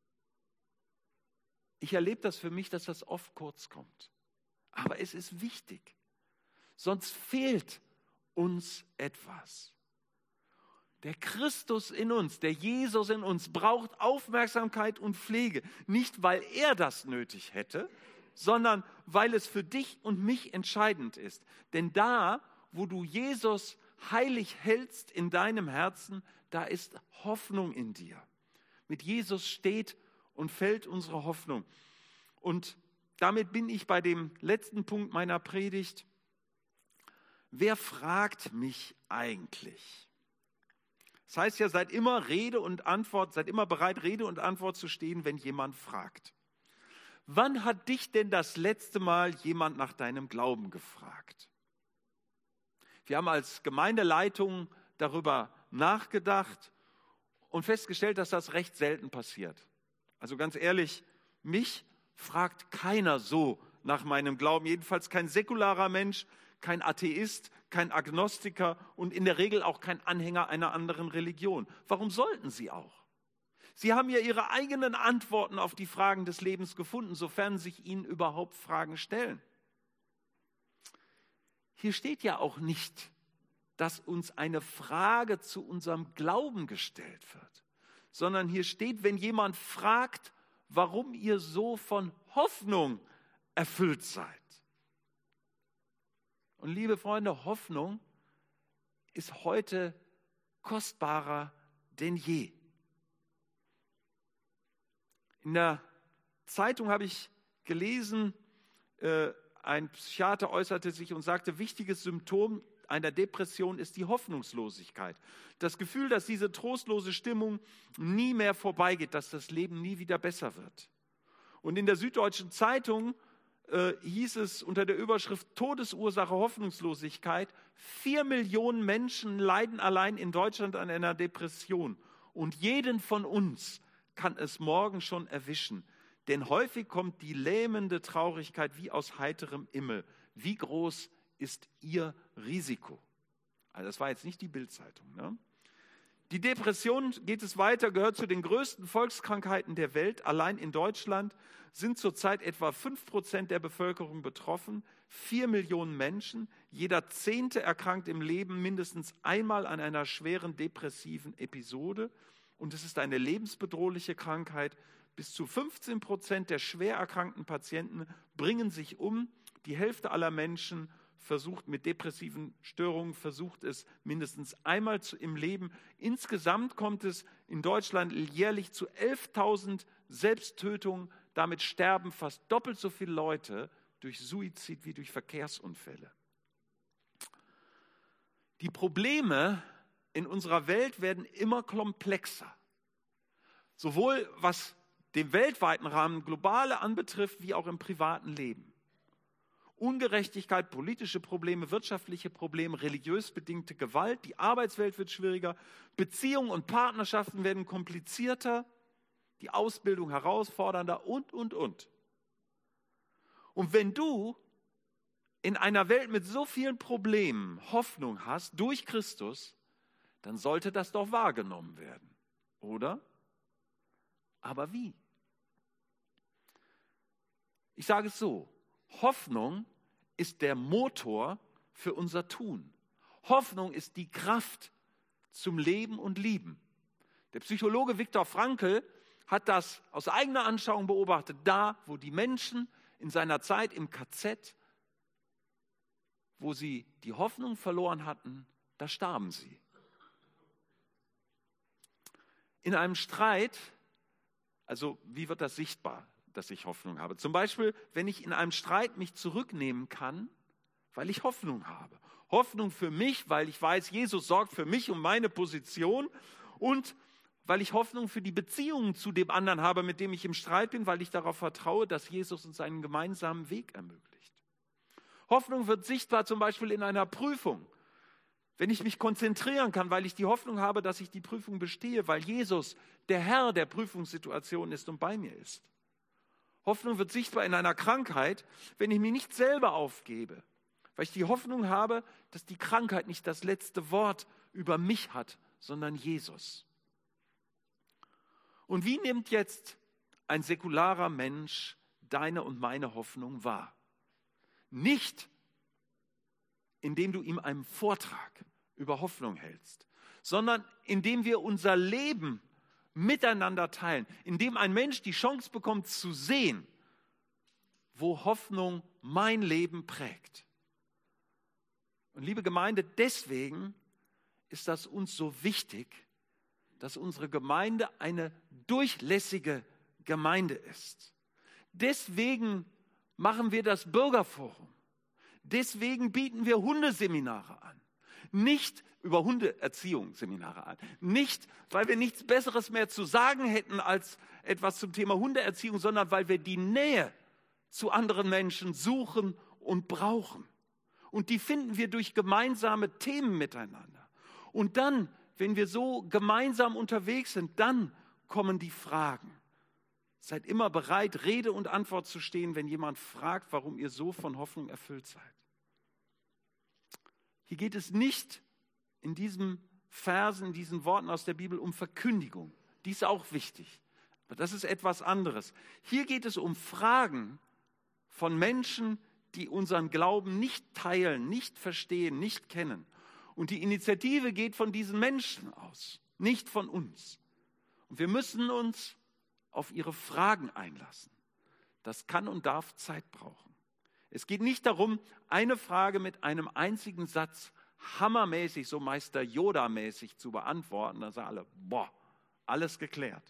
Speaker 2: Ich erlebe das für mich, dass das oft kurz kommt. Aber es ist wichtig, sonst fehlt uns etwas. Der Christus in uns, der Jesus in uns, braucht Aufmerksamkeit und Pflege. Nicht, weil er das nötig hätte, sondern weil es für dich und mich entscheidend ist. Denn da, wo du Jesus heilig hältst in deinem Herzen, da ist Hoffnung in dir. Mit Jesus steht und fällt unsere Hoffnung. Und damit bin ich bei dem letzten Punkt meiner Predigt. Wer fragt mich eigentlich? Das heißt ja, seid immer Rede und Antwort, seid immer bereit, Rede und Antwort zu stehen, wenn jemand fragt. Wann hat dich denn das letzte Mal jemand nach deinem Glauben gefragt? Wir haben als Gemeindeleitung darüber nachgedacht und festgestellt, dass das recht selten passiert. Also ganz ehrlich, mich fragt keiner so nach meinem Glauben, jedenfalls kein säkularer Mensch, kein Atheist, kein Agnostiker und in der Regel auch kein Anhänger einer anderen Religion. Warum sollten sie auch? Sie haben ja ihre eigenen Antworten auf die Fragen des Lebens gefunden, sofern sich ihnen überhaupt Fragen stellen. Hier steht ja auch nicht, dass uns eine Frage zu unserem Glauben gestellt wird, sondern hier steht, wenn jemand fragt, warum ihr so von Hoffnung erfüllt seid. Und liebe Freunde, Hoffnung ist heute kostbarer denn je. In der Zeitung habe ich gelesen, äh, ein Psychiater äußerte sich und sagte, wichtiges Symptom einer Depression ist die Hoffnungslosigkeit. Das Gefühl, dass diese trostlose Stimmung nie mehr vorbeigeht, dass das Leben nie wieder besser wird. Und in der Süddeutschen Zeitung äh, hieß es unter der Überschrift Todesursache Hoffnungslosigkeit, vier Millionen Menschen leiden allein in Deutschland an einer Depression. Und jeden von uns kann es morgen schon erwischen. Denn häufig kommt die lähmende Traurigkeit wie aus heiterem Himmel. Wie groß ist ihr Risiko? Also das war jetzt nicht die Bild-Zeitung, ne? Die Depression, geht es weiter, gehört zu den größten Volkskrankheiten der Welt. Allein in Deutschland sind zurzeit etwa fünf Prozent der Bevölkerung betroffen, vier Millionen Menschen. Jeder Zehnte erkrankt im Leben mindestens einmal an einer schweren depressiven Episode. Und es ist eine lebensbedrohliche Krankheit. Bis zu fünfzehn Prozent der schwer erkrankten Patienten bringen sich um. Die Hälfte aller Menschen versucht mit depressiven Störungen, versucht es mindestens einmal zu, im Leben. Insgesamt kommt es in Deutschland jährlich zu elftausend Selbsttötungen. Damit sterben fast doppelt so viele Leute durch Suizid wie durch Verkehrsunfälle. Die Probleme in unserer Welt werden immer komplexer. Sowohl was den weltweiten Rahmen, globale anbetrifft, wie auch im privaten Leben. Ungerechtigkeit, politische Probleme, wirtschaftliche Probleme, religiös bedingte Gewalt, die Arbeitswelt wird schwieriger, Beziehungen und Partnerschaften werden komplizierter, die Ausbildung herausfordernder und, und, und. Und wenn du in einer Welt mit so vielen Problemen Hoffnung hast durch Christus, dann sollte das doch wahrgenommen werden, oder? Aber wie? Ich sage es so, Hoffnung ist der Motor für unser Tun. Hoffnung ist die Kraft zum Leben und Lieben. Der Psychologe Viktor Frankl hat das aus eigener Anschauung beobachtet. Da, wo die Menschen in seiner Zeit im K Z, wo sie die Hoffnung verloren hatten, da starben sie. In einem Streit, also wie wird das sichtbar, dass ich Hoffnung habe? Zum Beispiel, wenn ich in einem Streit mich zurücknehmen kann, weil ich Hoffnung habe. Hoffnung für mich, weil ich weiß, Jesus sorgt für mich und meine Position, und weil ich Hoffnung für die Beziehungen zu dem anderen habe, mit dem ich im Streit bin, weil ich darauf vertraue, dass Jesus uns einen gemeinsamen Weg ermöglicht. Hoffnung wird sichtbar zum Beispiel in einer Prüfung. Wenn ich mich konzentrieren kann, weil ich die Hoffnung habe, dass ich die Prüfung bestehe, weil Jesus der Herr der Prüfungssituation ist und bei mir ist. Hoffnung wird sichtbar in einer Krankheit, wenn ich mich nicht selber aufgebe, weil ich die Hoffnung habe, dass die Krankheit nicht das letzte Wort über mich hat, sondern Jesus. Und wie nimmt jetzt ein säkularer Mensch deine und meine Hoffnung wahr? Nicht, indem du ihm einen Vortrag über Hoffnung hältst, sondern indem wir unser Leben miteinander teilen, indem ein Mensch die Chance bekommt zu sehen, wo Hoffnung mein Leben prägt. Und liebe Gemeinde, deswegen ist das uns so wichtig, dass unsere Gemeinde eine durchlässige Gemeinde ist. Deswegen machen wir das Bürgerforum. Deswegen bieten wir Hundeseminare an. Nicht über Hundeerziehungsseminare an. Nicht, weil wir nichts Besseres mehr zu sagen hätten als etwas zum Thema Hundeerziehung, sondern weil wir die Nähe zu anderen Menschen suchen und brauchen. Und die finden wir durch gemeinsame Themen miteinander. Und dann, wenn wir so gemeinsam unterwegs sind, dann kommen die Fragen. Seid immer bereit, Rede und Antwort zu stehen, wenn jemand fragt, warum ihr so von Hoffnung erfüllt seid. Hier geht es nicht in diesen Versen, in diesen Worten aus der Bibel um Verkündigung. Die ist auch wichtig, aber das ist etwas anderes. Hier geht es um Fragen von Menschen, die unseren Glauben nicht teilen, nicht verstehen, nicht kennen. Und die Initiative geht von diesen Menschen aus, nicht von uns. Und wir müssen uns auf ihre Fragen einlassen. Das kann und darf Zeit brauchen. Es geht nicht darum, eine Frage mit einem einzigen Satz hammermäßig, so Meister Yoda-mäßig zu beantworten. Da sagen alle, boah, alles geklärt.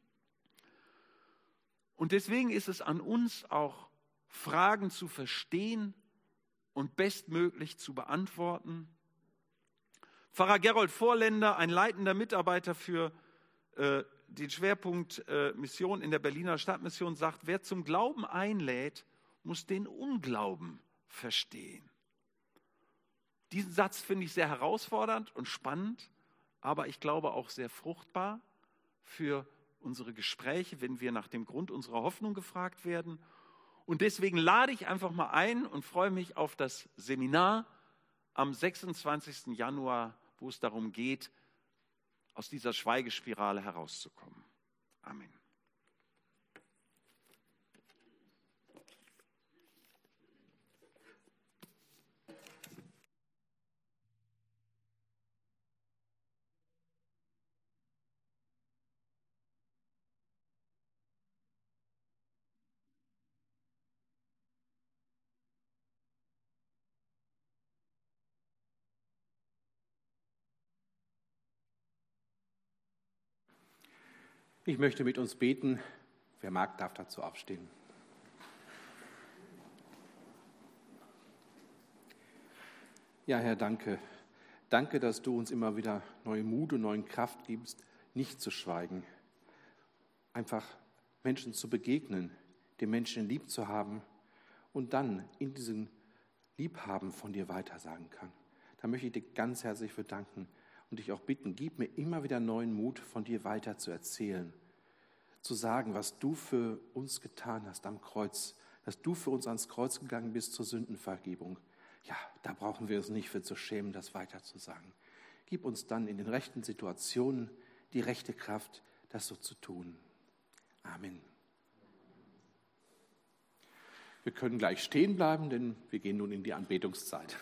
Speaker 2: Und deswegen ist es an uns auch, Fragen zu verstehen und bestmöglich zu beantworten. Pfarrer Gerold Vorländer, ein leitender Mitarbeiter für äh, den Schwerpunkt äh, Mission in der Berliner Stadtmission, sagt, wer zum Glauben einlädt, muss den Unglauben verstehen. Diesen Satz finde ich sehr herausfordernd und spannend, aber ich glaube auch sehr fruchtbar für unsere Gespräche, wenn wir nach dem Grund unserer Hoffnung gefragt werden. Und deswegen lade ich einfach mal ein und freue mich auf das Seminar am sechsundzwanzigsten Januar, wo es darum geht, aus dieser Schweigespirale herauszukommen. Amen.
Speaker 1: Ich möchte mit uns beten. Wer mag, darf dazu aufstehen. Ja, Herr, danke. Danke, dass du uns immer wieder neue Mut und neue Kraft gibst, nicht zu schweigen. Einfach Menschen zu begegnen, den Menschen lieb zu haben und dann in diesem Liebhaben von dir weitersagen kann. Da möchte ich dir ganz herzlich für danken. Und dich auch bitten, gib mir immer wieder neuen Mut, von dir weiter zu erzählen, zu sagen, was du für uns getan hast am Kreuz, dass du für uns ans Kreuz gegangen bist zur Sündenvergebung. Ja, da brauchen wir uns nicht für zu schämen, das weiter zu sagen. Gib uns dann in den rechten Situationen die rechte Kraft, das so zu tun. Amen. Wir können gleich stehen bleiben, denn wir gehen nun in die Anbetungszeit.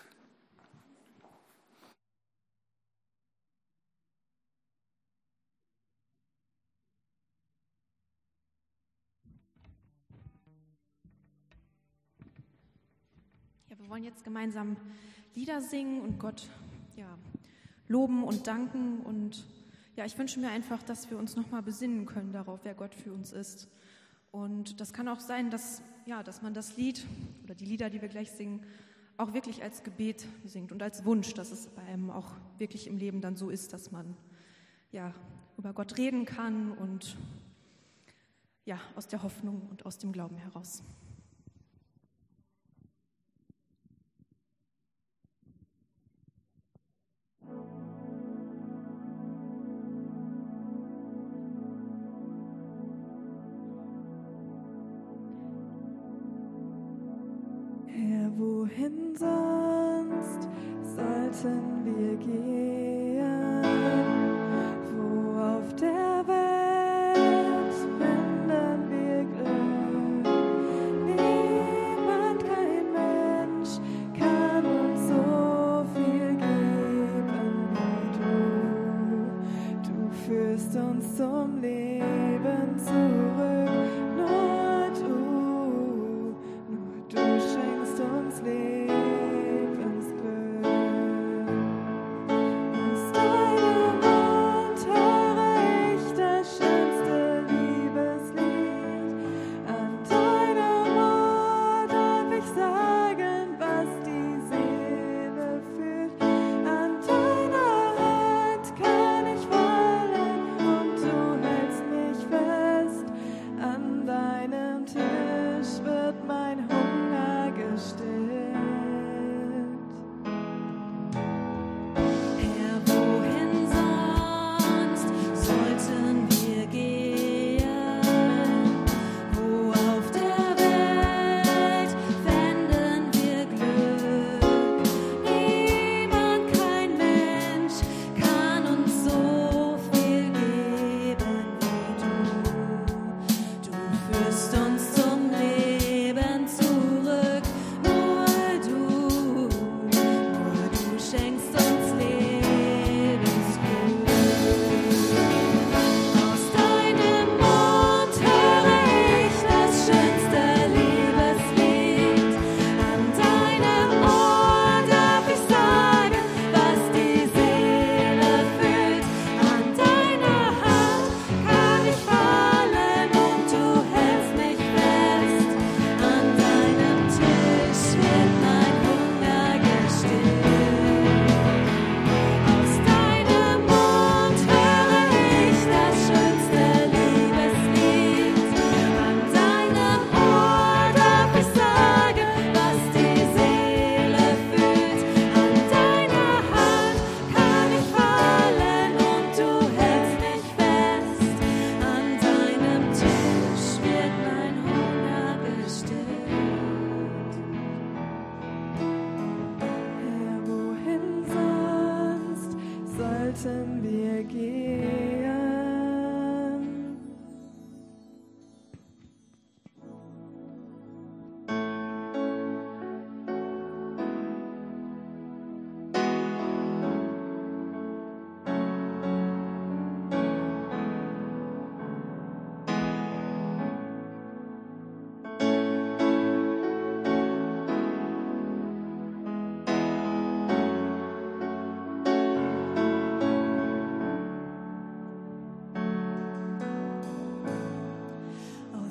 Speaker 4: Wir wollen jetzt gemeinsam Lieder singen und Gott ja, loben und danken. Und ja, ich wünsche mir einfach, dass wir uns nochmal besinnen können darauf, wer Gott für uns ist. Und das kann auch sein, dass, ja, dass man das Lied oder die Lieder, die wir gleich singen, auch wirklich als Gebet singt und als Wunsch, dass es bei einem auch wirklich im Leben dann so ist, dass man ja, über Gott reden kann und ja, aus der Hoffnung und aus dem Glauben heraus.
Speaker 5: Herr, wohin sonst sollten wir gehen, wo auf der Welt finden wir Glück? Niemand, kein Mensch kann uns so viel geben wie du.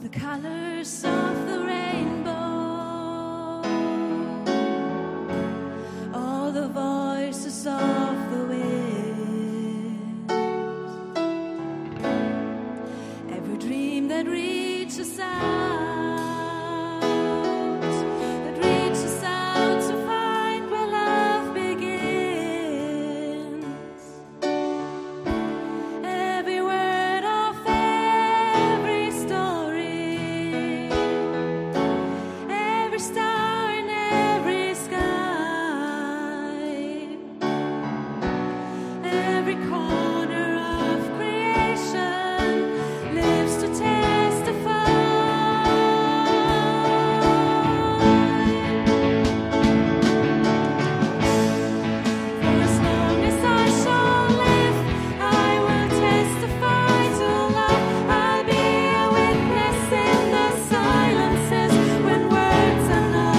Speaker 6: the colors of the rainbow, all the voices of the wind, every dream that reaches out. When words are not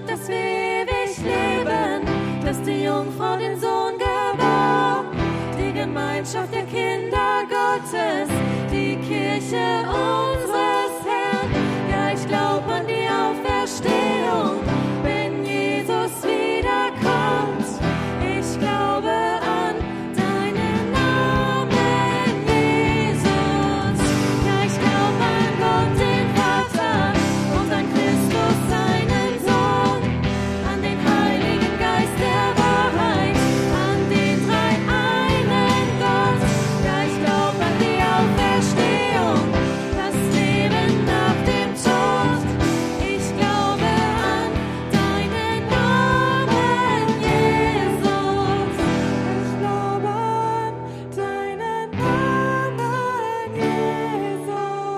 Speaker 6: dass wir ewig leben, dass die Jungfrau den Sohn gebar, die Gemeinschaft der Kinder Gottes, die Kirche unseres Herrn. Ja, ich glaube an die Auferstehung, wenn Jesus wiederkommt. Ich glaube an deinen Namen, Jesus. Ja, ich glaube an Gott, den Vater, und an Christus, seinen Sohn, an den Heiligen Geist der Wahrheit, an den dreieinen Gott. Ja, ich glaube an die Auferstehung, das Leben nach dem Tod. Ich glaube an deinen Namen, Jesus.
Speaker 5: Ich glaube an deinen Namen, Jesus.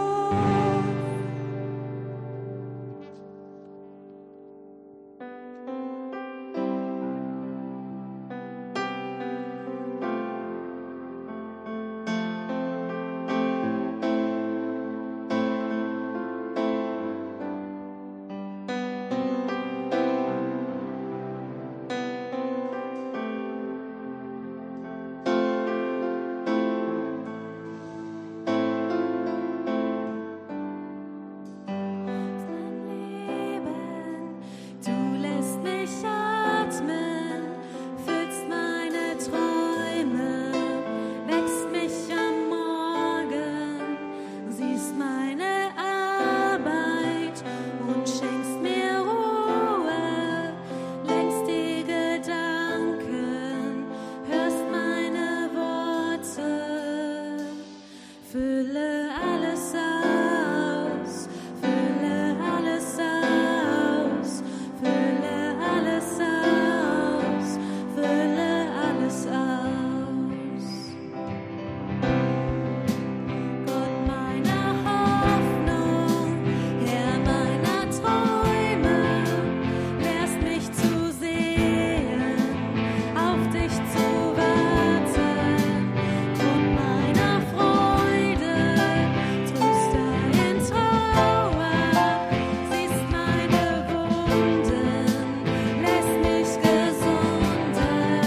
Speaker 6: Du lässt mich atmen, füllst meine Träume, wächst mich am Morgen, siehst meine Arbeit und schenkst mir Ruhe, lenkst die Gedanken, hörst meine Worte, fülle alles aus, fülle alles aus, fülle alles aus, fülle alles aus. Gott meiner Hoffnung, Herr meiner Träume, lehrst mich zu sehen, auf dich zu warten. Grund meiner Freude, Tröster in Trauer, siehst meine Wunden, lässt mich gesunden.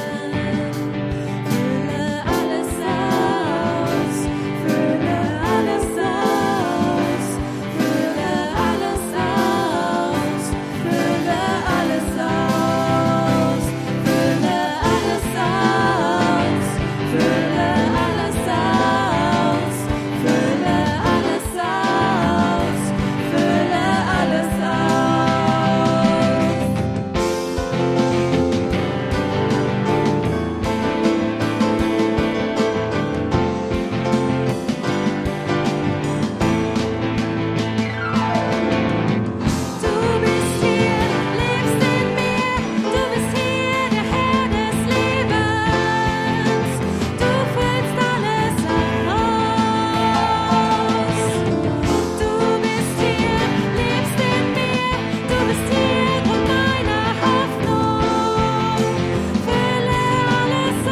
Speaker 6: Fülle alles aus, fülle alles aus, fülle alles aus, fülle alles aus, fülle alles aus, fülle alles aus, fülle alles aus, fülle alles aus. Du bist hier, lebst in mir, du bist hier, der Herr des Lebens. Du füllst alles aus. Du bist hier, lebst in mir, du bist hier, Grund meiner Hoffnung. Fülle alles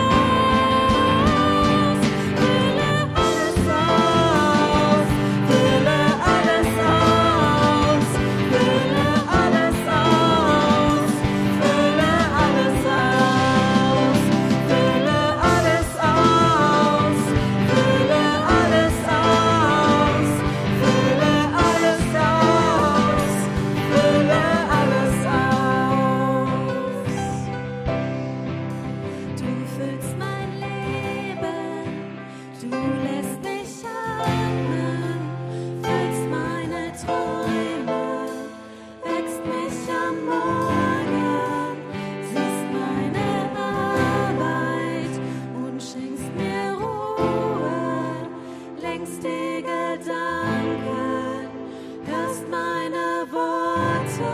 Speaker 6: aus, fülle alles aus, fülle alles aus, fülle alles aus, fülle alles aus, fülle alles aus, fülle alles aus, fülle alles aus, fülle alles aus. Du füllst mein Leben, du lässt mich atmen, füllst meine Träume, wächst mich am Morgen, siehst meine Arbeit und schenkst mir Ruhe, lenkst die Gedanken, hörst meine Worte.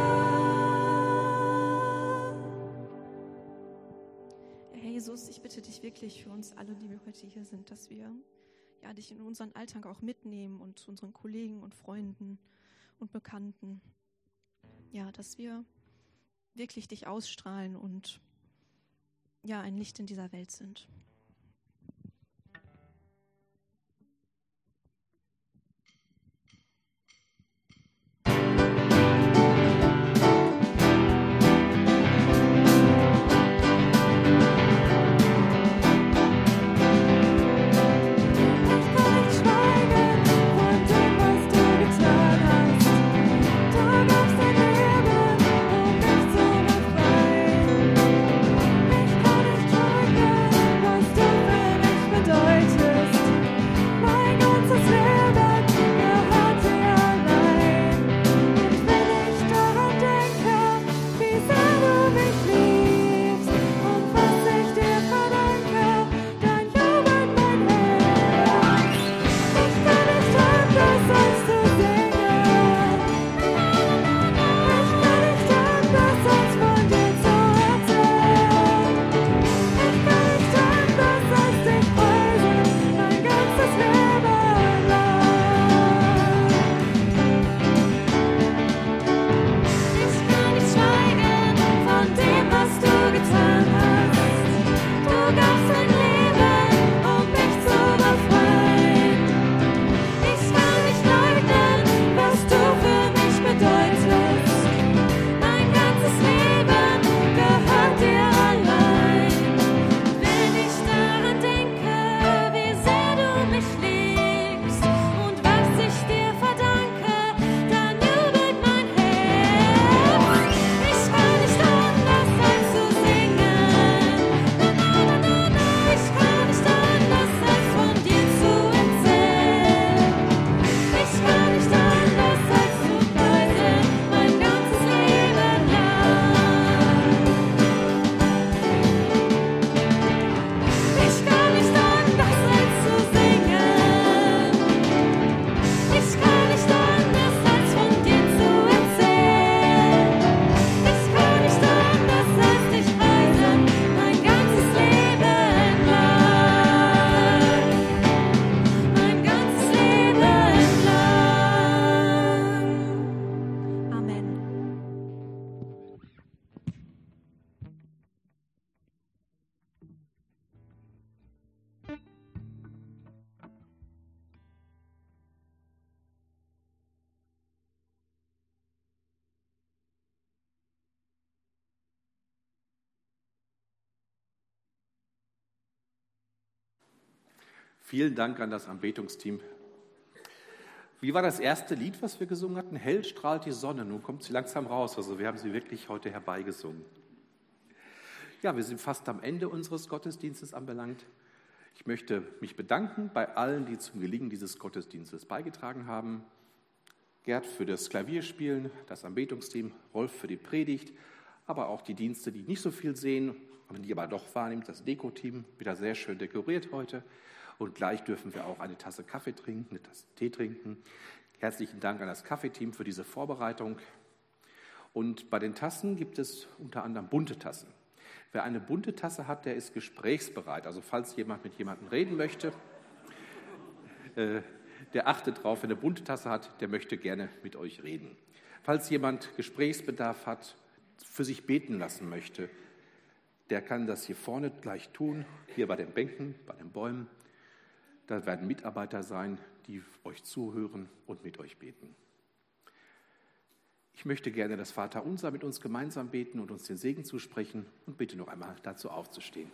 Speaker 4: Herr Jesus, ich bitte dich wirklich für uns alle, die wir heute hier sind, dass wir ja, dich in unseren Alltag auch mitnehmen und zu unseren Kollegen und Freunden und Bekannten. Ja, dass wir wirklich dich ausstrahlen und ja, ein Licht in dieser Welt sind.
Speaker 6: Du
Speaker 1: Vielen Dank an das Anbetungsteam. Wie war das erste Lied, was wir gesungen hatten? Hell strahlt die Sonne. Nun kommt sie langsam raus. Also wir haben sie wirklich heute herbeigesungen. Ja, wir sind fast am Ende unseres Gottesdienstes anbelangt. Ich möchte mich bedanken bei allen, die zum Gelingen dieses Gottesdienstes beigetragen haben. Gerd für das Klavierspielen, das Anbetungsteam, Rolf für die Predigt, aber auch die Dienste, die nicht so viel sehen, aber die aber doch wahrnimmt, das Deko-Team, wieder sehr schön dekoriert heute. Und gleich dürfen wir auch eine Tasse Kaffee trinken, eine Tasse Tee trinken. Herzlichen Dank an das Kaffeeteam für diese Vorbereitung. Und bei den Tassen gibt es unter anderem bunte Tassen. Wer eine bunte Tasse hat, der ist gesprächsbereit. Also falls jemand mit jemandem reden möchte, äh, der achtet drauf, wenn er eine bunte Tasse hat, der möchte gerne mit euch reden. Falls jemand Gesprächsbedarf hat, für sich beten lassen möchte, der kann das hier vorne gleich tun, hier bei den Bänken, bei den Bäumen. Da werden Mitarbeiter sein, die euch zuhören und mit euch beten. Ich möchte gerne das Vaterunser mit uns gemeinsam beten und uns den Segen zusprechen und bitte noch einmal dazu aufzustehen.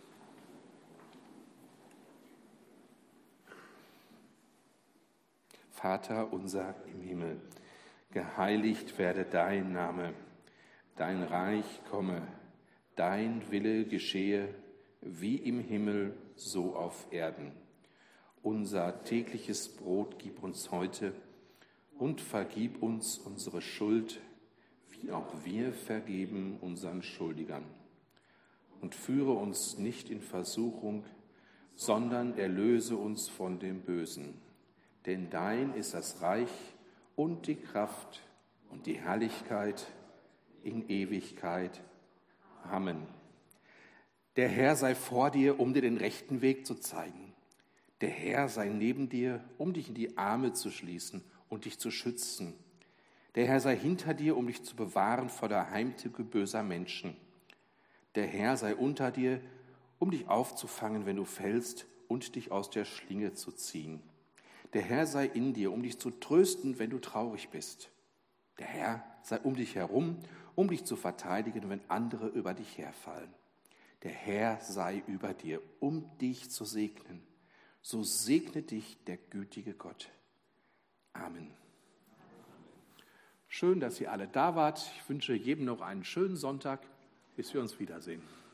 Speaker 1: Vater unser im Himmel, geheiligt werde dein Name, dein Reich komme, dein Wille geschehe, wie im Himmel, so auf Erden. Unser tägliches Brot gib uns heute und vergib uns unsere Schuld, wie auch wir vergeben unseren Schuldigern. Und führe uns nicht in Versuchung, sondern erlöse uns von dem Bösen. Denn dein ist das Reich und die Kraft und die Herrlichkeit in Ewigkeit. Amen. Der Herr sei vor dir, um dir den rechten Weg zu zeigen. Der Herr sei neben dir, um dich in die Arme zu schließen und dich zu schützen. Der Herr sei hinter dir, um dich zu bewahren vor der Heimtücke böser Menschen. Der Herr sei unter dir, um dich aufzufangen, wenn du fällst, und dich aus der Schlinge zu ziehen. Der Herr sei in dir, um dich zu trösten, wenn du traurig bist. Der Herr sei um dich herum, um dich zu verteidigen, wenn andere über dich herfallen. Der Herr sei über dir, um dich zu segnen. So segne dich der gütige Gott. Amen. Schön, dass ihr alle da wart. Ich wünsche jedem noch einen schönen Sonntag, bis wir uns wiedersehen.